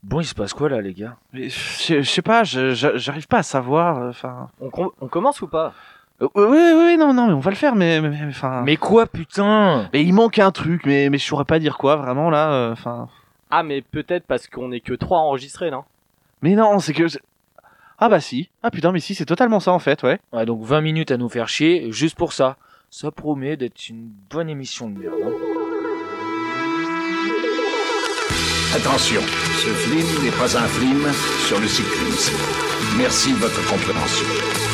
Bon, il se passe quoi là, les gars? Mais je sais pas, j'arrive pas à savoir. Enfin. On commence ou pas? Oui, non, mais on va le faire, mais enfin. Mais quoi, putain? Mais il manque un truc, mais je saurais pas dire quoi, vraiment là. Enfin. Ah, mais peut-être parce qu'on est que 3 enregistrés, non? Mais non, c'est que. Ah bah si. Ah putain, mais si, c'est totalement ça en fait, ouais. Ouais, donc 20 minutes à nous faire chier, juste pour ça. Ça promet d'être une bonne émission de merde. Hein. Attention, ce film n'est pas un film sur le cyclisme. Merci de votre compréhension.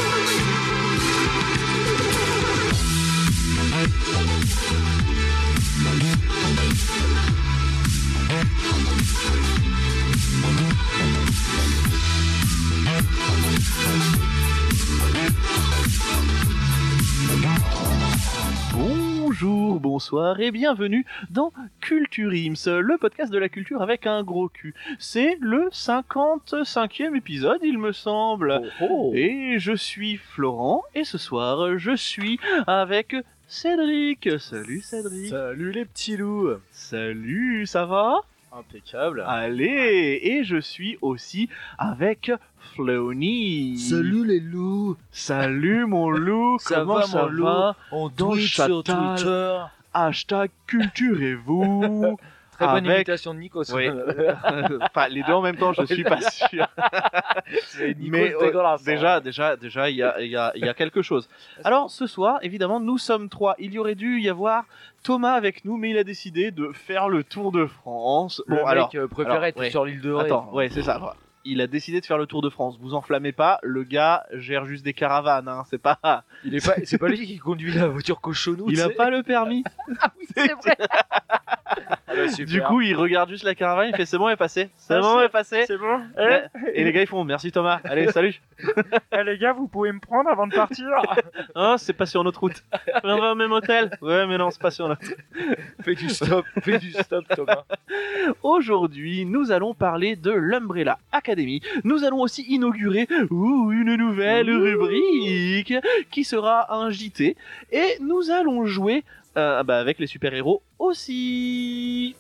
Bonjour, bonsoir et bienvenue dans Culture Ims, le podcast de la culture avec un gros cul. C'est le 55e épisode, il me semble. Et je suis Florent, et ce soir, je suis avec Cédric. Salut Cédric. Salut les petits loups. Salut, ça va? Impeccable. Allez, et je suis aussi avec Flony. Salut les loups. Salut mon loup. Comment ça va? On Dans tweet sur Chatal. Twitter. Hashtag culturez-vous. Très bonne Avec- imitation de Nikos. Oui. Enfin, les deux en même temps, je suis pas sûr. C'est Nikos Mais dégueulasse. déjà, il y a quelque chose. Alors, ce soir, évidemment, nous sommes 3. Il y aurait dû y avoir Thomas avec nous, mais il a décidé de faire le Tour de France. Le mec préférait être ouais. sur l'île de Ré. Attends, ouais, c'est ça. Voilà. Il a décidé de faire le Tour de France. Vous enflammez pas, le gars gère juste des caravanes. Hein. C'est pas. C'est pas lui qui conduit la voiture cochonou. Il a pas le permis. Oui, c'est vrai. Ah bah, super. Du coup, il regarde juste la caravane, il fait c'est bon, elle est passée. C'est bon, elle est passée. C'est bon? Et les gars, ils font merci Thomas. Allez, salut. Les gars, vous pouvez me prendre avant de partir? Oh, c'est pas sur notre route. On va au même hôtel. Ouais, mais non, c'est pas sur notre. Fais du stop, Thomas. Aujourd'hui, nous allons parler de l'Umbrella Academy. Nous allons aussi inaugurer une nouvelle rubrique qui sera un JT. Et nous allons jouer avec les super-héros aussi.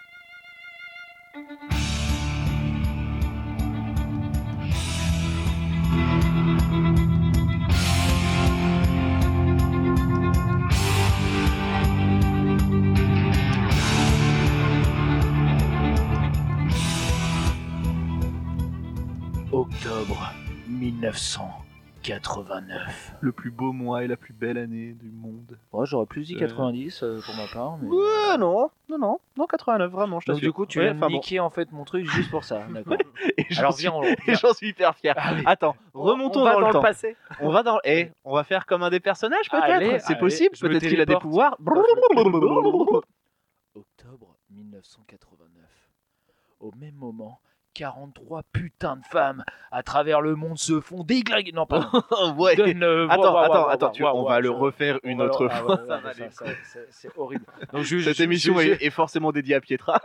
Octobre 1989. Le plus beau mois et la plus belle année du monde. Ouais, j'aurais plus dit 90 pour ma part. Mais... Non, 89, vraiment, je Donc t'assure. du coup, tu Ouais, viens de enfin, bon. niquer en fait mon truc juste pour ça, d'accord. Et j'en Alors suis- viens, et j'en suis hyper fier. Allez. Attends, remontons on va dans le temps. passé. On va dans. On va faire comme un des personnages Allez, peut-être. C'est allez, possible. je me Peut-être qu'il a des téléporte. pouvoirs. Octobre 1989. Au même moment, 43 putains de femmes à travers le monde se font déglinguer. Non, pardon. Ouais. Attends. Ouais, On va le refaire une autre fois. C'est horrible. Donc, Cette émission est forcément dédiée à Pietra.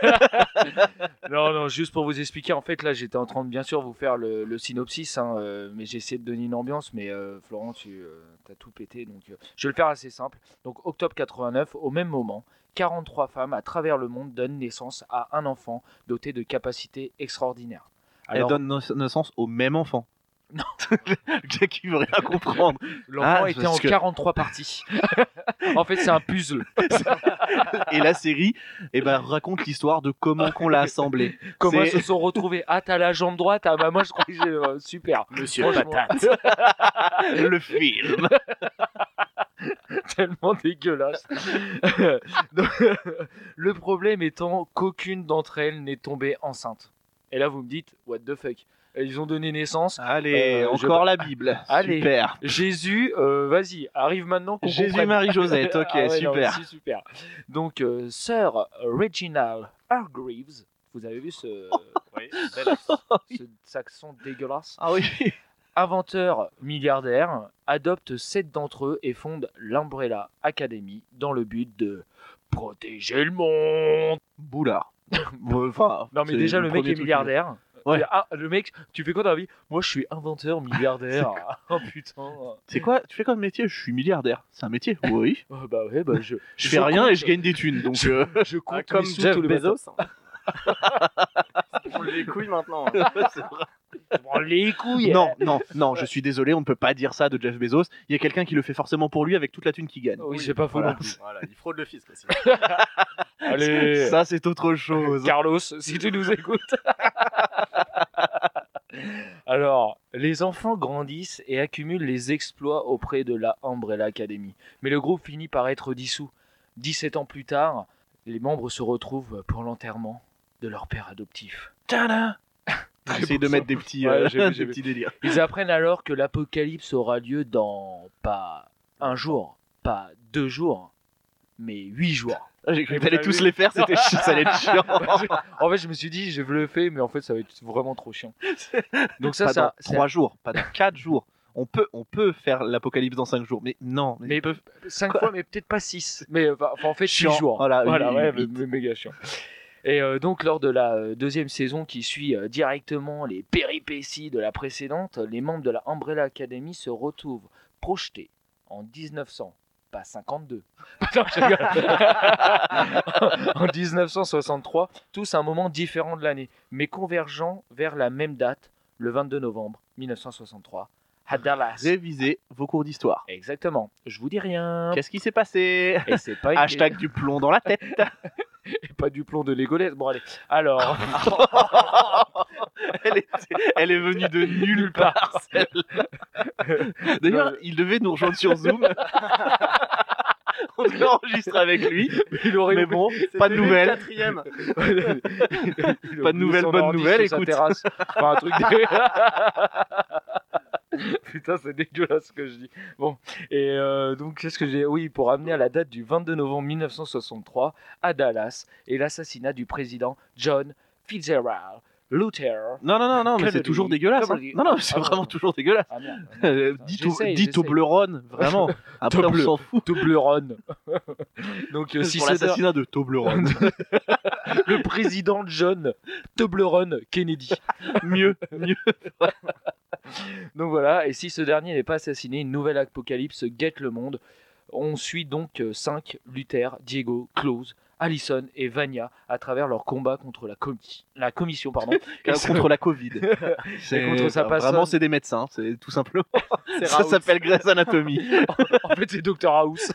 Non, juste pour vous expliquer, en fait, là, j'étais en train de bien sûr vous faire le synopsis, hein, mais j'ai essayé de donner une ambiance, mais Florent, tu as tout pété, donc je vais le faire assez simple. Donc, octobre 89, au même moment, 43 femmes à travers le monde donnent naissance à un enfant doté de capacités extraordinaires. Elle donne naissance au même enfant. Non. Le gars qui veut rien comprendre. L'enfant Ah, était parce en que- 43 parties. En fait, c'est un puzzle. Et la série, raconte l'histoire de comment qu'on l'a assemblé. Comment elles C'est- se sont retrouvées. Ah, t'as la jambe droite. Ah, bah moi, je crois que j'ai... super. Monsieur Franchement. Patate. le film. Tellement dégueulasse. Donc, le problème étant qu'aucune d'entre elles n'est tombée enceinte. Et là, vous me dites, what the fuck? Ils ont donné naissance. Allez, je- encore la Bible. Allez. Super. Jésus, vas-y, arrive maintenant qu'on comprenne. Jésus-Marie-Josette, ok, Ah ouais, non, super. c'est super. Donc, Sir Reginald Hargreaves, vous avez vu ce saxon dégueulasse? Ah oui. Inventeur milliardaire, adopte 7 d'entre eux et fonde l'Umbrella Academy dans le but de protéger le monde. Boulard. Enfin, Non mais c'est déjà le mec premier est truc. milliardaire. Ouais. Le mec, tu fais quoi dans la vie? Moi je suis inventeur milliardaire. Oh putain. C'est quoi? Tu fais quoi de métier? Je suis milliardaire. C'est un métier? Oui. Bah ouais, bah je Je fais rien compte- et je gagne des thunes. Donc je compte Comme mes sous Jeff tous les matins. Bezos. On les couilles maintenant. Hein. C'est vrai. Prends les couilles. Non, je suis désolé, on ne peut pas dire ça de Jeff Bezos. Il y a quelqu'un qui le fait forcément pour lui avec toute la thune qu'il gagne. Oui, c'est pas faux Voilà. non plus. Voilà, il fraude le fisc aussi. Allez, Ça, c'est autre chose. Carlos, si tu nous écoutes. Alors, les enfants grandissent et accumulent les exploits auprès de la Umbrella Academy. Mais le groupe finit par être dissous. 17 ans plus tard, les membres se retrouvent pour l'enterrement de leur père adoptif. Tada. Essaye de mettre des petits, Ouais, j'ai vu, des j'ai vu. petits délires. Ils apprennent alors que l'apocalypse aura lieu dans pas un jour, pas 2 jours, mais 8 jours. Ah, j'ai cru que Vous t'allais avez tous vu les faire, ça allait être chiant. En fait, je me suis dit, je le fais, mais en fait, ça va être vraiment trop chiant. Donc Pas dans c'est 3 jours, pas dans 4 jours. On peut faire l'apocalypse dans 5 jours, mais non. Mais ils peuvent... 5 Quoi fois, mais peut-être pas 6. Mais enfin, en fait, 6 Chiant. jours. Voilà, ouais, huit. mais méga chiant. Et donc, lors de la deuxième saison qui suit directement les péripéties de la précédente, les membres de la Umbrella Academy se retrouvent projetés en 1900. Pas 52. Non, je rigole. En 1963, tous à un moment différent de l'année, mais convergeant vers la même date, le 22 novembre 1963, à Dallas. Révisez vos cours d'histoire. Exactement. Je vous dis rien. Qu'est-ce qui s'est passé? Et c'est pas une- Hashtag du plomb dans la tête. et pas du plomb de Legolas. Bon allez. Alors, elle est venue de nulle part. D'ailleurs, il devait nous rejoindre sur Zoom. On devait enregistrer avec lui. il aurait Mais bon, pas de nouvelles. Quatrième. Pas de nouvelles, bonnes nouvelles, écoute. Enfin, un truc Putain, c'est dégueulasse ce que je dis. Bon, et donc, qu'est-ce que j'ai. Oui, pour amener à la date du 22 novembre 1963 à Dallas et l'assassinat du président John Fitzgerald Luther. Non, mais c'est Kennedy. toujours dégueulasse. Hein. Kennedy. Non, c'est Ah, vraiment bon. toujours dégueulasse. Ah merde. Dites J'essaye. Toblerone, vraiment. Après, on Toble- s'en fout. Toblerone. Donc, si Pour ce l'assassinat de Toblerone. le président John Toblerone Kennedy. mieux. Donc voilà, et si ce dernier n'est pas assassiné, une nouvelle apocalypse guette le monde. On suit donc 5, Luther, Diego, Klaus, Allison et Vania à travers leur combat contre la commission. Et Contre la Covid. contre sa personne. Vraiment, c'est des médecins, c'est tout simplement. C'est Ça Raoult. s'appelle Grey's Anatomy. En fait, c'est Dr House.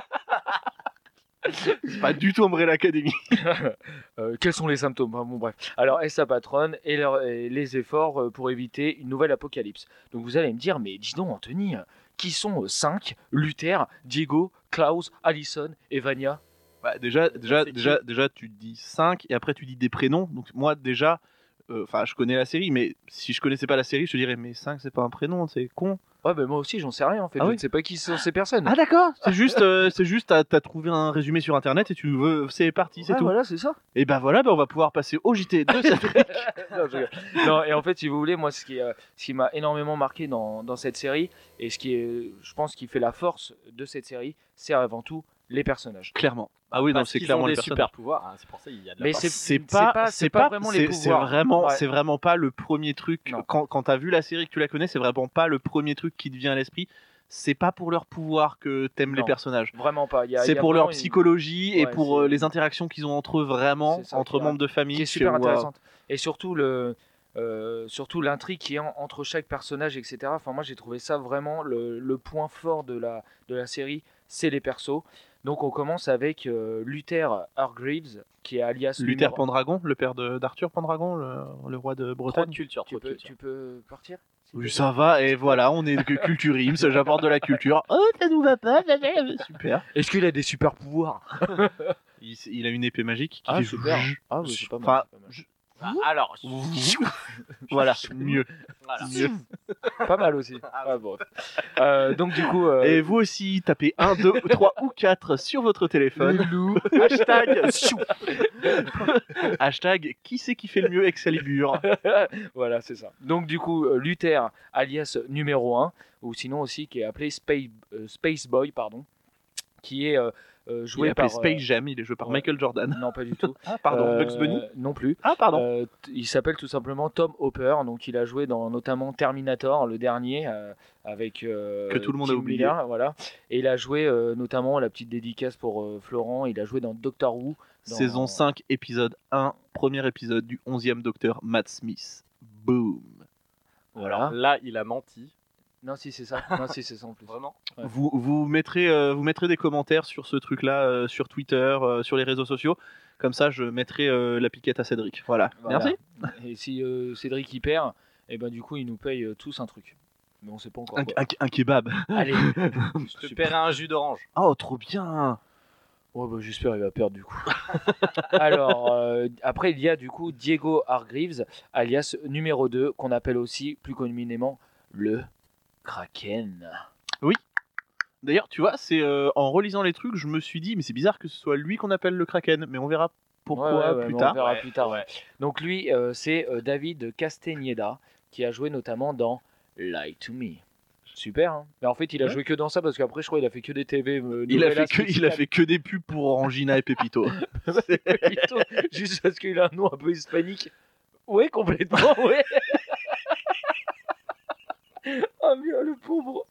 C'est pas du tout Umbrella Academy. Quels sont les symptômes? Enfin, bon, bref. Alors, et sa patronne et les efforts pour éviter une nouvelle apocalypse. Donc vous allez me dire, mais dis donc Anthony, qui sont 5, Luther, Diego, Klaus, Allison et Vania? Bah, déjà, C'est qui tu dis 5 et après tu dis des prénoms. Donc moi déjà, je connais la série, mais si je connaissais pas la série, je te dirais mais 5 c'est pas un prénom, c'est con. Ouais, mais moi aussi, j'en sais rien en fait. Ah Je oui ne sais pas qui sont ces personnes. Ah d'accord, c'est juste t'as trouvé un résumé sur internet et tu veux, c'est parti, c'est Ouais, tout. voilà, c'est ça. Et ben voilà, on va pouvoir passer au JT de Cédric. Non, je rigole. Non, et en fait, si vous voulez, moi, ce qui m'a énormément marqué dans cette série, et ce qui est, je pense, qui fait la force de cette série, c'est avant tout les personnages. Clairement. Ah oui, non, Parce c'est qu'ils clairement ont les des personnages. super pouvoirs. Hein, c'est pour ça qu'il y a de la Mais part. c'est pas vraiment les pouvoirs. Ouais. C'est vraiment pas le premier truc. Non. Quand t'as vu la série, que tu la connais, c'est vraiment pas le premier truc qui te vient à l'esprit. C'est pas pour leur pouvoir que t'aimes les Non. personnages. Vraiment pas. Il y a C'est pour vraiment leur psychologie et Ouais, pour c'est- les interactions qu'ils ont entre eux vraiment, C'est ça entre qui membres de famille. qui est super que, intéressante. Et surtout surtout l'intrigue qui est entre chaque personnage, etc. Enfin, moi, j'ai trouvé ça vraiment le point fort de la série, c'est les persos. Donc, on commence avec Luther Hargreaves, qui est alias Luther numéro- Pendragon, le père d'Arthur Pendragon, le roi de Trop Bretagne. de culture, trop de culture. Tu peux partir s'il Oui, te ça va, et voilà, on est que Culture Ims, j'apporte de la culture. Oh, ça nous va pas, super. plaît Est-ce qu'il a des super pouvoirs? Il a une épée magique qui Ah, fait super. zzzz. Ah, oui, c'est pas mal. Enfin, c'est pas mal. Ah, alors, voilà, mieux. voilà. mieux. Pas mal aussi. Ah, bon. Donc, du coup. Et vous aussi, tapez 1, 2, 3 ou 4 sur votre téléphone. Hashtag chou. Hashtag qui c'est qui fait le mieux Excalibur. Voilà, c'est ça. Donc, du coup, Luther, alias numéro 1, ou sinon aussi qui est appelé Space Boy, pardon, qui est Il joué est appelé par Space Jam, il est joué par ouais. Michael Jordan. non, pas du tout. Ah, pardon, Bugs Bunny. Non plus. Ah, pardon. Il s'appelle tout simplement Tom Hopper, donc il a joué dans notamment Terminator, le dernier, avec Que tout le monde a Tim oublié. Miller, voilà. Et il a joué notamment, la petite dédicace pour Florent, il a joué dans Doctor Who. dans- Saison 5, épisode 1, premier épisode du 11e docteur Matt Smith. Boom. Voilà. Alors là, il a menti. Non, si c'est ça. Non, si c'est ça en plus. Vraiment. Ouais. Vous mettrez des commentaires sur ce truc-là, sur Twitter, sur les réseaux sociaux. Comme ça, je mettrai la piquette à Cédric. Voilà. Voilà. Merci. Et si Cédric y perd, et ben du coup il nous paye tous un truc. Mais on sait pas encore quoi. Un kebab. Allez. Je te paierai un jus d'orange. Oh, trop bien. Ouais, bah, j'espère il va perdre du coup. Alors, après, il y a du coup Diego Hargreaves, alias numéro 2, qu'on appelle aussi plus communément le Kraken. D'ailleurs, tu vois, c'est en relisant les trucs, je me suis dit, mais c'est bizarre que ce soit lui qu'on appelle le Kraken. Mais on verra pourquoi Ouais, plus mais tard. On verra Ouais, plus tard. ouais. Donc, lui, c'est David Castañeda, qui a joué notamment dans Lie to Me. Super, hein. Mais en fait, il a Ouais. joué que dans ça parce qu'après, je crois qu'il a fait que des TV. Il a fait que des pubs pour Orangina et Pepito. Pepito, juste parce qu'il a un nom un peu hispanique. Ouais, complètement, ouais. Ah, bien, le pauvre.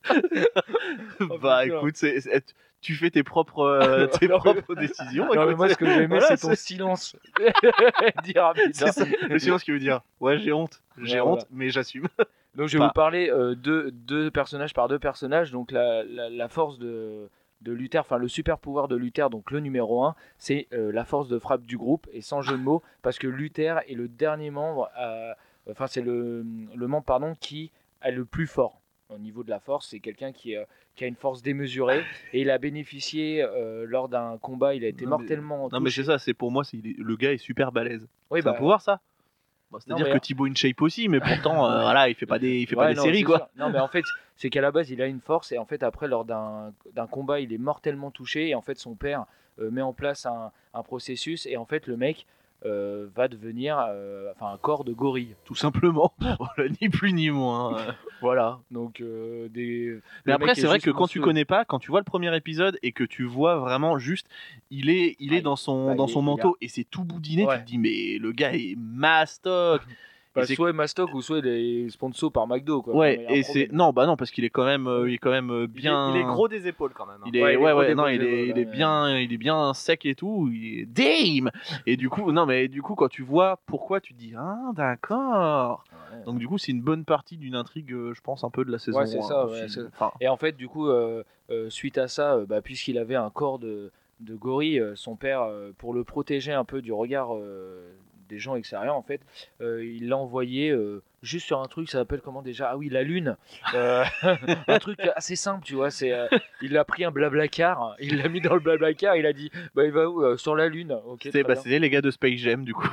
Bah putain. écoute, tu fais tes propres, décisions. Non, mais écoute, moi, ce que j'ai aimé, voilà, c'est ton silence. Dire rapide. c'est ça. Le silence qui veut dire, ouais, j'ai honte, Ouais, voilà. mais j'assume. Donc, je vais Pas. vous parler deux personnages par deux personnages. Donc, la force de Luther, enfin, le super pouvoir de Luther, donc le numéro 1, c'est la force de frappe du groupe. Et sans jeu de mots, parce que Luther est le dernier membre, enfin, c'est le membre, pardon, qui est le plus fort au niveau de la force. C'est quelqu'un qui a une force démesurée et il a bénéficié lors d'un combat. Il a été Non, mais- mortellement Non mais touché. c'est ça, c'est pour moi, le gars est super balèze. Oui, C'est un bah, pouvoir ça. Bon, c'est-à-dire Non, que mais- Thibaut InShape aussi, mais pourtant, voilà, il fait pas des Ouais, non, séries c'est quoi. sûr. Non, mais en fait, c'est qu'à la base, il a une force et en fait, après, lors d'un combat, il est mortellement touché et en fait, son père met en place un processus et en fait, le mec va devenir un corps de gorille. Tout simplement. Voilà, ni plus ni moins. Voilà, donc Mais le après, mec c'est est vrai juste que quand tu monstrueux. connais pas, quand tu vois le premier épisode et que tu vois vraiment juste, il est dans son il manteau et c'est tout boudiné, Ouais. tu te dis mais le gars est mastoc. Bah, Et c'est- soit Mastoc ou soit des sponsors par McDo. Quoi. Ouais, Il y a un et problème. c'est non parce qu'il est quand même bien. Il est gros des épaules quand même. hein. Il est, Ouais, il est gros des non, épaules, il est ouais. bien sec et tout. Il est Dame. Et du coup, quand tu vois pourquoi, tu te dis ah d'accord. Ouais. Donc du coup, c'est une bonne partie d'une intrigue, je pense un peu de la saison. Ouais, c'est 1, ça, au ouais, film. c'est- Enfin, Et en fait, du coup, suite à ça, puisqu'il avait un corps de gorille, son père, pour le protéger un peu du regard des gens extérieurs, en fait, il l'a envoyé juste sur un truc, ça s'appelle comment déjà? Ah oui, la Lune. Un truc assez simple, tu vois. Il a pris un blablacar, il l'a mis dans le blablacar, il a dit, il va où? Sur la Lune. Ok. c'était très bien. c'était les gars de Space Jam du coup.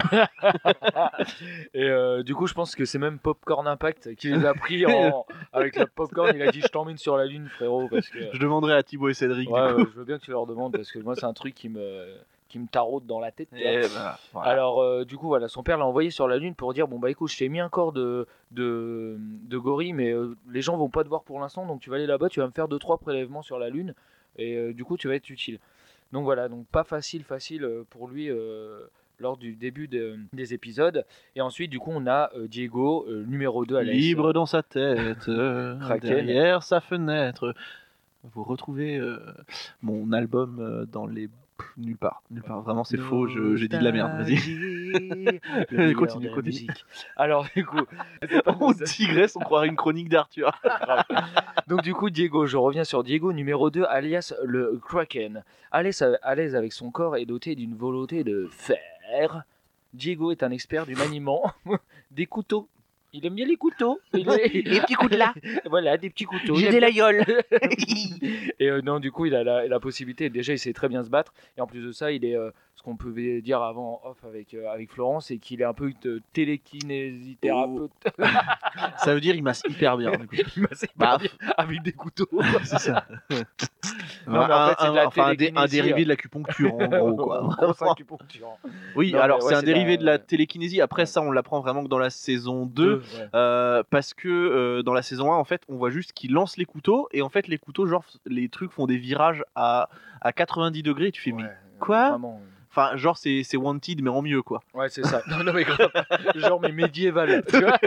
Et du coup, je pense que c'est même Popcorn Impact qui les a pris avec la popcorn. Il a dit, je t'emmène sur la Lune, frérot, parce que. Je demanderai à Thibaut et Cédric Ouais, du coup. ouais, je veux bien que tu leur demandes parce que moi c'est un truc qui me taraude dans la tête. tu vois. Et ben, voilà. Alors du coup voilà, son père l'a envoyé sur la Lune pour dire bon bah écoute, je t'ai mis un corps de gorille, mais les gens vont pas te voir pour l'instant, donc tu vas aller là-bas, tu vas me faire 2-3 prélèvements sur la Lune et du coup tu vas être utile. Donc voilà, donc pas facile pour lui lors du début des épisodes. Et ensuite du coup on a Diego numéro 2 à la Libre dans sa tête, Kraken. derrière sa fenêtre. Vous retrouvez mon album dans les nulle part. Vraiment, c'est faux. J'ai dit de la merde. Vas-y. Continue. Alors du coup, On digresse, on croirait une chronique d'Arthur. donc du coup Diego, je reviens sur Diego numéro 2 alias le Kraken. À l'aise avec son corps et doté d'une volonté de fer, Diego est un expert du maniement des couteaux. Il aime bien les couteaux. Les petits coups de là. Voilà, des petits couteaux. J'ai Il des aime bien- laïoles. Et non, du coup, il a la possibilité. Déjà, il sait très bien se battre. Et en plus de ça, il est ce ce qu'on pouvait dire avant en off avec Florence, c'est qu'il est un peu télékinésithérapeute. Ça veut dire il masse hyper bien. Du coup. Il masse hyper bien avec des couteaux. C'est ça. Non, mais en fait, c'est de la un télékinésie, dérivé de l'acupuncture en gros quoi. Grosse acupuncture. Oui, Non, alors mais c'est ouais, un c'est dérivé de la ouais. télékinésie. Après ça, on l'apprend vraiment que dans la saison 2. Ouais. Parce que dans la saison 1, en fait, on voit juste qu'il lance les couteaux et en fait, les couteaux, genre, les trucs font des virages à 90 degrés. Et tu fais, mais quoi Vraiment. Enfin, genre, c'est Wanted, mais en mieux, quoi. Ouais, c'est ça. Non, mais grave. Genre, mais médiéval. Tu vois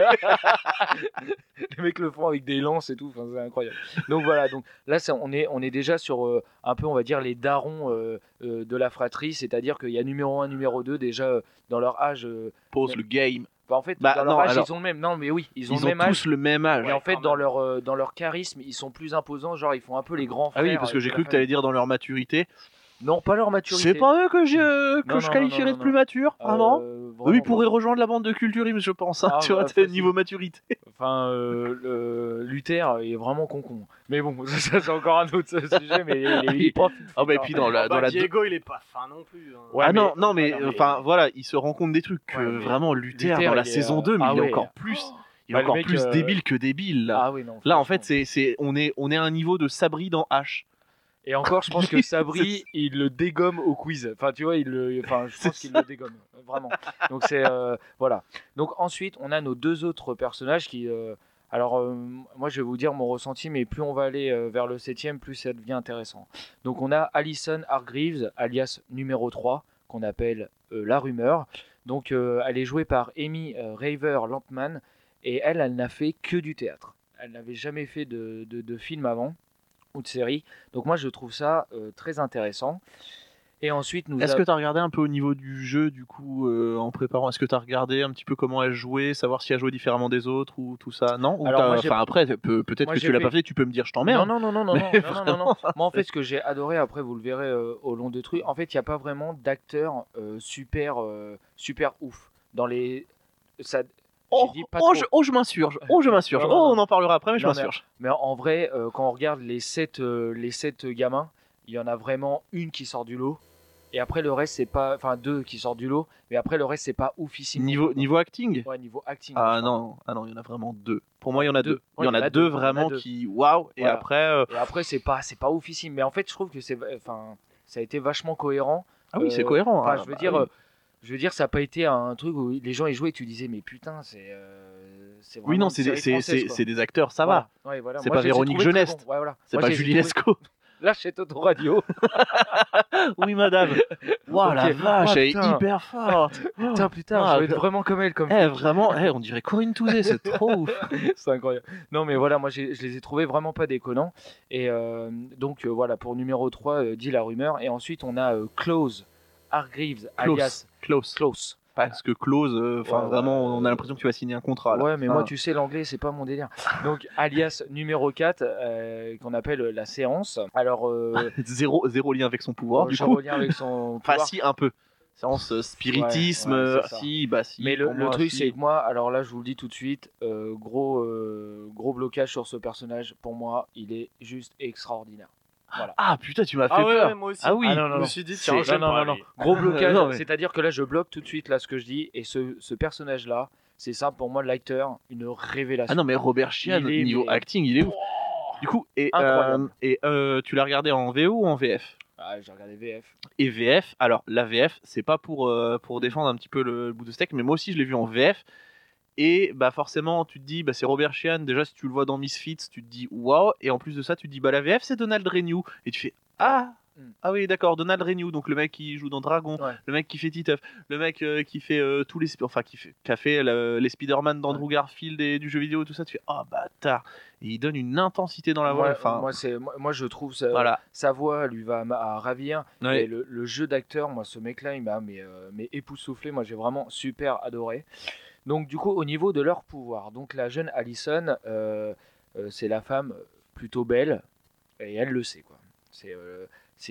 les mecs le font avec des lances et tout. Enfin, c'est incroyable. Donc voilà. Donc là, on est déjà sur un peu, on va dire, les darons de la fratrie. C'est-à-dire qu'il y a numéro 1, numéro 2 déjà dans leur âge. Pose le game. Bah, en fait, Bah, dans leur non, âge, alors, ils ont le même. Non, mais oui, ils ont le Ils ont même tous âge. le même âge. Et en fait, quand dans leur charisme, ils sont plus imposants. Genre, ils font un peu les grands Ah frères. oui, parce que j'ai de cru la que tu allais famille. dire dans leur maturité. Non, pas leur maturité. C'est pas eux que je Non, qualifierais non, de plus mature, vraiment. Vraiment, Eux, ils pourraient rejoindre la bande de Culturisme, je pense, hein, Ah, tu vois, bah, t'es facile. niveau maturité. Enfin, Luther est vraiment con. Mais bon, ça c'est encore un autre sujet, mais il est pas. Ah bah, et puis dans la Diego, il est pas fin non plus. Hein. Ouais, ah mais- non, mais enfin voilà, il se rend compte des trucs que Ouais, mais vraiment Luther Luther, dans la il est, saison 2, mais ah il est ouais. encore plus, Bah, le mec, débile que débile là. Ah oui, non. Là en franchement. fait, on est à un niveau de Sabri dans H. Et encore, je pense que Sabri, il le dégomme au quiz. Enfin, tu vois, je pense qu'il le dégomme, vraiment. Donc c'est voilà. Donc ensuite, on a nos deux autres personnages qui. Alors, moi, je vais vous dire mon ressenti, mais plus on va aller vers le 7ème, plus ça devient intéressant. Donc, on a Alison Hargreaves, alias numéro 3, qu'on appelle la rumeur. Donc, elle est jouée par Amy Raver Lampman, et elle n'a fait que du théâtre. Elle n'avait jamais fait de film avant, ou de série. Donc, moi, je trouve ça très intéressant. Et ensuite, Est-ce que tu as regardé un peu au niveau du jeu, du coup, en préparant? Est-ce que tu as regardé un petit peu comment elle jouait, savoir si elle jouait différemment des autres ou tout ça? Non? Ou Alors, moi, enfin, après, peut-être moi, que j'ai tu l'as fait- pas fait, tu peux me dire je t'emmerde. Non. Mais Moi, en fait, ce que j'ai adoré, après, vous le verrez au long de trucs, en fait, il n'y a pas vraiment d'acteur super ouf. Dans les. Ça, j'ai dit pas trop. Je m'insurge. Je m'insurge. Non. On en parlera après, mais je Non, m'insurge. Mais en vrai, quand on regarde les 7 gamins, il y en a vraiment une qui sort du lot. Et après, le reste, c'est pas. Enfin, 2 qui sortent du lot. Mais après, le reste, c'est pas oufissime. Niveau acting? Ouais, niveau acting. Ah je crois. non, il y en a vraiment 2. Pour moi, il y en a 2. Ouais, Il y en a 2 vraiment qui waouh. Et Voilà. après. Et après, c'est pas oufissime. Mais en fait, je trouve que ça a été vachement cohérent. Ah oui, c'est cohérent. Enfin, hein. je veux dire, ça n'a pas été un truc où les gens y jouaient et tu disais, mais putain, c'est vraiment Oui, non, une c'est série française, quoi. des acteurs, ça va. Ouais, voilà. C'est Moi, pas je les ai Véronique trouvés très Jeunesse. bons. Ouais, voilà. C'est Moi, pas je les ai Julie trouvés- Lescaut. Là, chez Toto Radio. Oui, madame. Waouh, la Ok. vache, Oh, elle est putain. hyper forte. Putain, Ah, je vais être vraiment comme elle. Comme Vraiment, on dirait Corinne Touzé, c'est trop ouf. C'est incroyable. Non, mais voilà, moi, je les ai trouvés vraiment pas déconnants. Et donc, voilà, pour numéro 3, dit la rumeur. Et ensuite, on a Klaus Hargreaves, alias Klaus. Parce que Close, vraiment, on a l'impression que tu vas signer un contrat. Là. Ouais, mais moi, tu sais, l'anglais, c'est pas mon délire. Donc, alias numéro 4, qu'on appelle la séance. Alors, zéro lien avec son pouvoir, du je coup. reviens avec son Enfin, pouvoir. si, un peu. Séance spiritisme, Ouais, c'est ça. si. Mais pour le moi, truc, si. c'est que moi, alors là, je vous le dis tout de suite, gros blocage sur ce personnage. Pour moi, il est juste extraordinaire. Voilà. Ah putain, tu m'as fait Ah peur. ouais, moi aussi. Ah oui. Ah non, Je me suis dit, tiens, C'est- j'aime pas, non. lui. Gros blocage, Non, mais- c'est-à-dire que là, je bloque tout de suite là ce que je dis. Et ce personnage-là, c'est ça pour moi, l'acteur, une révélation. Ah non, mais Robert Sheehan, Il est, niveau mais- acting, il est ouf. Du coup, Incroyable. Tu l'as regardé en VO ou en VF? Ah, j'ai regardé VF. Et VF, alors la VF, c'est pas pour défendre un petit peu le bout de steak, mais moi aussi je l'ai vu en VF. Et bah forcément, tu te dis, bah c'est Robert Sheehan. Déjà, si tu le vois dans Misfits, tu te dis waouh. Et en plus de ça, tu te dis, bah la VF, c'est Donald Renew. Et tu fais ah oui, d'accord, Donald Renew, donc le mec qui joue dans Dragon, Ouais. le mec qui fait Titeuf, le mec qui fait tous les, enfin qui a fait les Spider-Man d'Andrew Garfield et du jeu vidéo, tout ça. Tu fais bâtard. Et il donne une intensité dans la voix. Enfin, Moi, je trouve ça, voilà. sa voix lui va à ravir. Ouais. Et le jeu d'acteur, moi, ce mec-là, il m'a mais époustouflé. Moi, j'ai vraiment super adoré. Donc, du coup, au niveau de leur pouvoir, donc la jeune Alison, c'est la femme plutôt belle, et elle le sait, quoi. C'est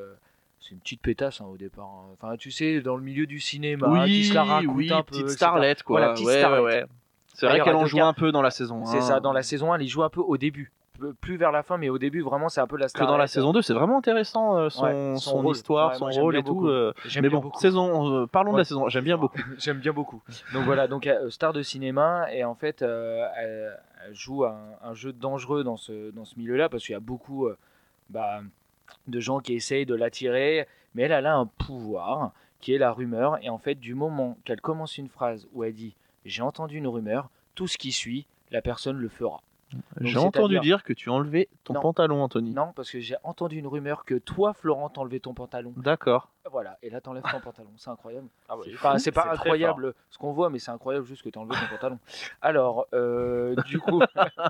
une petite pétasse, hein, au départ, hein. Enfin, tu sais, dans le milieu du cinéma, qui se la raconte un peu, petite etc. starlette, quoi. Voilà, petite ouais, starlette. ouais. C'est Ah, il vrai y qu'elle aura en deux joue cas. un peu dans la saison. C'est ça, dans la saison 1, elle y joue un peu au début. plus vers la fin, mais au début vraiment c'est un peu la Que star. dans la saison 2, c'est vraiment intéressant son rôle. histoire, Ouais, son moi, j'aime rôle bien et tout. beaucoup. J'aime Mais bien bon, beaucoup. parlons de Ouais. la saison. J'aime bien beaucoup. J'aime bien beaucoup. Donc voilà, donc star de cinéma et en fait elle joue un jeu dangereux dans ce milieu-là parce qu'il y a beaucoup de gens qui essayent de l'attirer, mais elle a un pouvoir qui est la rumeur et en fait du moment qu'elle commence une phrase où elle dit j'ai entendu une rumeur, tout ce qui suit, la personne le fera. Donc, J'ai entendu c'est-à-dire- dire que tu as enlevé ton Non. pantalon, Anthony. Non, parce que j'ai entendu une rumeur que toi, Florent, t'enlevais ton pantalon. D'accord. Voilà, et là t'enlèves ton pantalon, c'est incroyable. Ah ouais, Enfin, c'est pas très incroyable ce qu'on voit, mais c'est incroyable juste que t'as enlevé ton pantalon. Alors, du coup.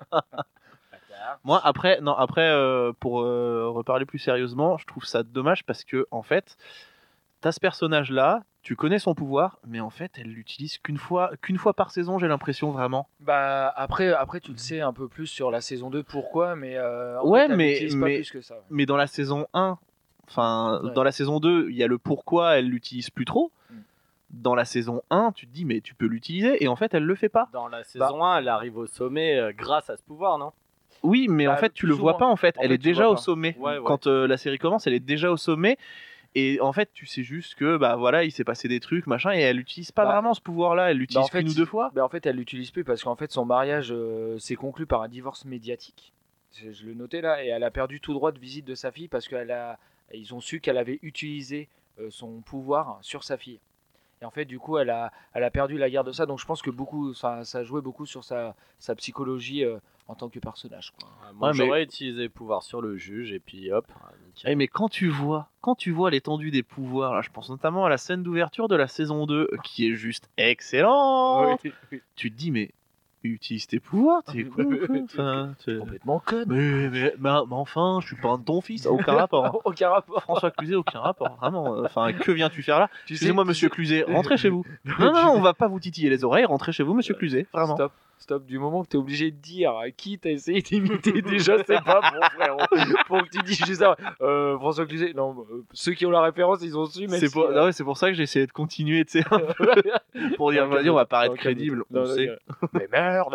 Moi, après, pour reparler plus sérieusement, je trouve ça dommage parce que, en fait, t'as ce personnage-là, tu connais son pouvoir, mais en fait, elle l'utilise qu'une fois par saison, j'ai l'impression vraiment. Bah, après, tu le sais un peu plus sur la saison 2, pourquoi, mais. En Ouais, fait, elle mais- l'utilise pas plus que ça. Mais dans la saison 1, Ouais. dans la saison 2, il y a le pourquoi elle l'utilise plus trop. Mm. Dans la saison 1, tu te dis, mais tu peux l'utiliser, et en fait, elle le fait pas. Dans la saison 1, elle arrive au sommet grâce à ce pouvoir, non? Oui, mais Bah, en fait, tu plus le ou vois moins. pas, en fait. En Elle fait, est tu le déjà vois au pas. sommet. Ouais. Quand la série commence, elle est déjà au sommet. Et en fait, tu sais juste que, bah voilà, il s'est passé des trucs, machin, et elle n'utilise pas Bah, vraiment ce pouvoir-là. Elle l'utilise en fait, qu'une ou deux fois. Bah, en fait, elle l'utilise plus parce qu'en fait, son mariage s'est conclu par un divorce médiatique. Je le notais là, et elle a perdu tout droit de visite de sa fille parce qu'ils ont su qu'elle avait utilisé son pouvoir sur sa fille. Et en fait, du coup, elle a perdu la guerre de ça. Donc, je pense que ça a joué beaucoup sur sa psychologie en tant que personnage, quoi. Moi, Ouais, mais- j'aurais utilisé le pouvoir sur le juge et puis hop. nickel. Eh, mais quand tu vois l'étendue des pouvoirs, là, je pense notamment à la scène d'ouverture de la saison 2, qui est juste excellente. Tu te dis, mais utilise tes pouvoirs, t'es con, quoi. Enfin, Complètement con. mais enfin, je suis pas un de ton fils, aucun rapport. Aucun rapport. François Cluzet, aucun rapport, vraiment. Enfin, que viens-tu faire là? Tu sais- Excusez-moi, tu monsieur sais- Cluzet, rentrez chez vous. Non, on va pas vous titiller les oreilles, rentrez chez vous, monsieur Cluzet, vraiment. Stop, du moment que t'es obligé de dire à qui t'as essayé d'imiter, déjà c'est pas bon, frérot. Pour que tu dises juste ça, François Cluzet, non, ceux qui ont la référence, ils ont su, mais C'est pour... non, ouais, c'est pour ça que j'ai essayé de continuer, tu sais, pour dire, vas-y, on va paraître crédible, on sait. Mais merde.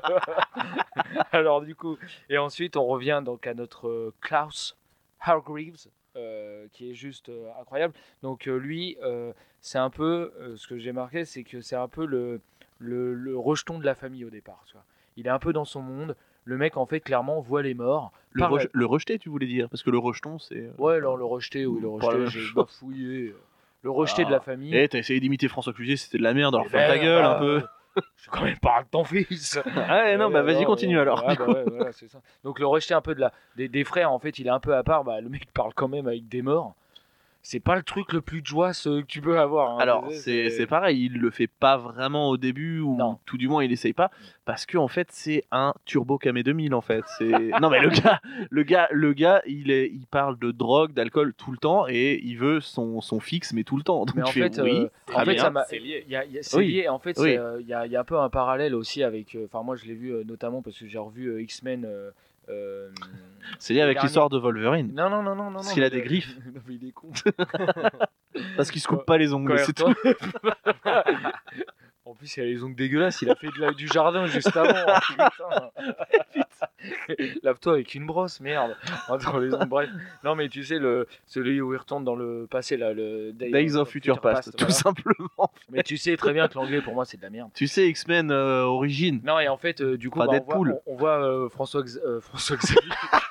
Alors du coup, et ensuite on revient donc à notre Klaus Hargreaves, qui est juste incroyable. Donc lui, c'est un peu, ce que j'ai marqué, c'est que c'est un peu le rejeton de la famille au départ. Tu vois. Il est un peu dans son monde. Le mec, en fait, clairement, voit les morts. Le rejeté, tu voulais dire, parce que le rejeton, c'est... Ouais, alors le rejeté, oui, le Pas la même rejeté, j'ai chose. bafouillé. Le rejeté de la famille. Eh, t'as essayé d'imiter François Cluzet, c'était de la merde, alors Eh ferme ta ben, gueule bah, un peu. Je suis quand même pas de ton fils. Ah non, bah vas-y, continue alors. Ouais, du bah coup. ouais, voilà, c'est ça. Donc le rejeté un peu des frères, en fait, il est un peu à part. Bah, le mec parle quand même avec des morts. C'est pas le truc le plus de joie que tu peux avoir. Hein. Alors, c'est pareil, il le fait pas vraiment au début, ou Non. tout du moins il essaye pas, parce que en fait c'est un Turbo Camé 2000 en fait. Non mais le gars, il parle de drogue, d'alcool tout le temps, et il veut son fixe, mais tout le temps. Donc Mais en tu fais, fait, oui, très bien. ça m'a. c'est lié. C'est Oui. lié. En fait, Oui. il y a un peu un parallèle aussi avec. Enfin, moi, je l'ai vu notamment parce que j'ai revu X-Men. C'est lié avec dernier. l'histoire de Wolverine. Non. Parce qu'il a des griffes. Non, mais il est con. Parce qu'il se coupe pas les ongles, Quand c'est il tout. retourne- En plus, il a les ongles dégueulasses. Il a fait du jardin juste avant. Oh, putain. Lave-toi avec une brosse, merde. Entre les ongles, bref. Non, mais tu sais, celui où il retourne dans le passé, là, le Days of Future Past, tout voilà. simplement. Mais tu sais très bien que l'anglais, pour moi, c'est de la merde. Tu sais, X-Men Origine. Non, et en fait, du coup, Enfin, bah, Deadpool. on voit François Xavier.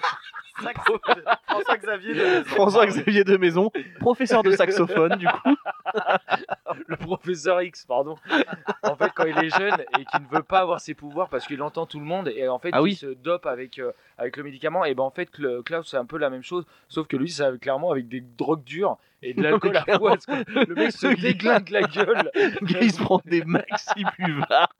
François-Xavier de François-Xavier de Maison, professeur de saxophone, du coup. Le professeur X, pardon. En fait, quand il est jeune et qu'il ne veut pas avoir ses pouvoirs parce qu'il entend tout le monde et en fait, Ah il oui. se dope avec le médicament. Et ben en fait, Klaus, c'est un peu la même chose, sauf que lui, c'est clairement avec des drogues dures et de l'alcool à Clairement. fouette. Le mec se déglingue la gueule. Le gars, il se prend des maxi buvards,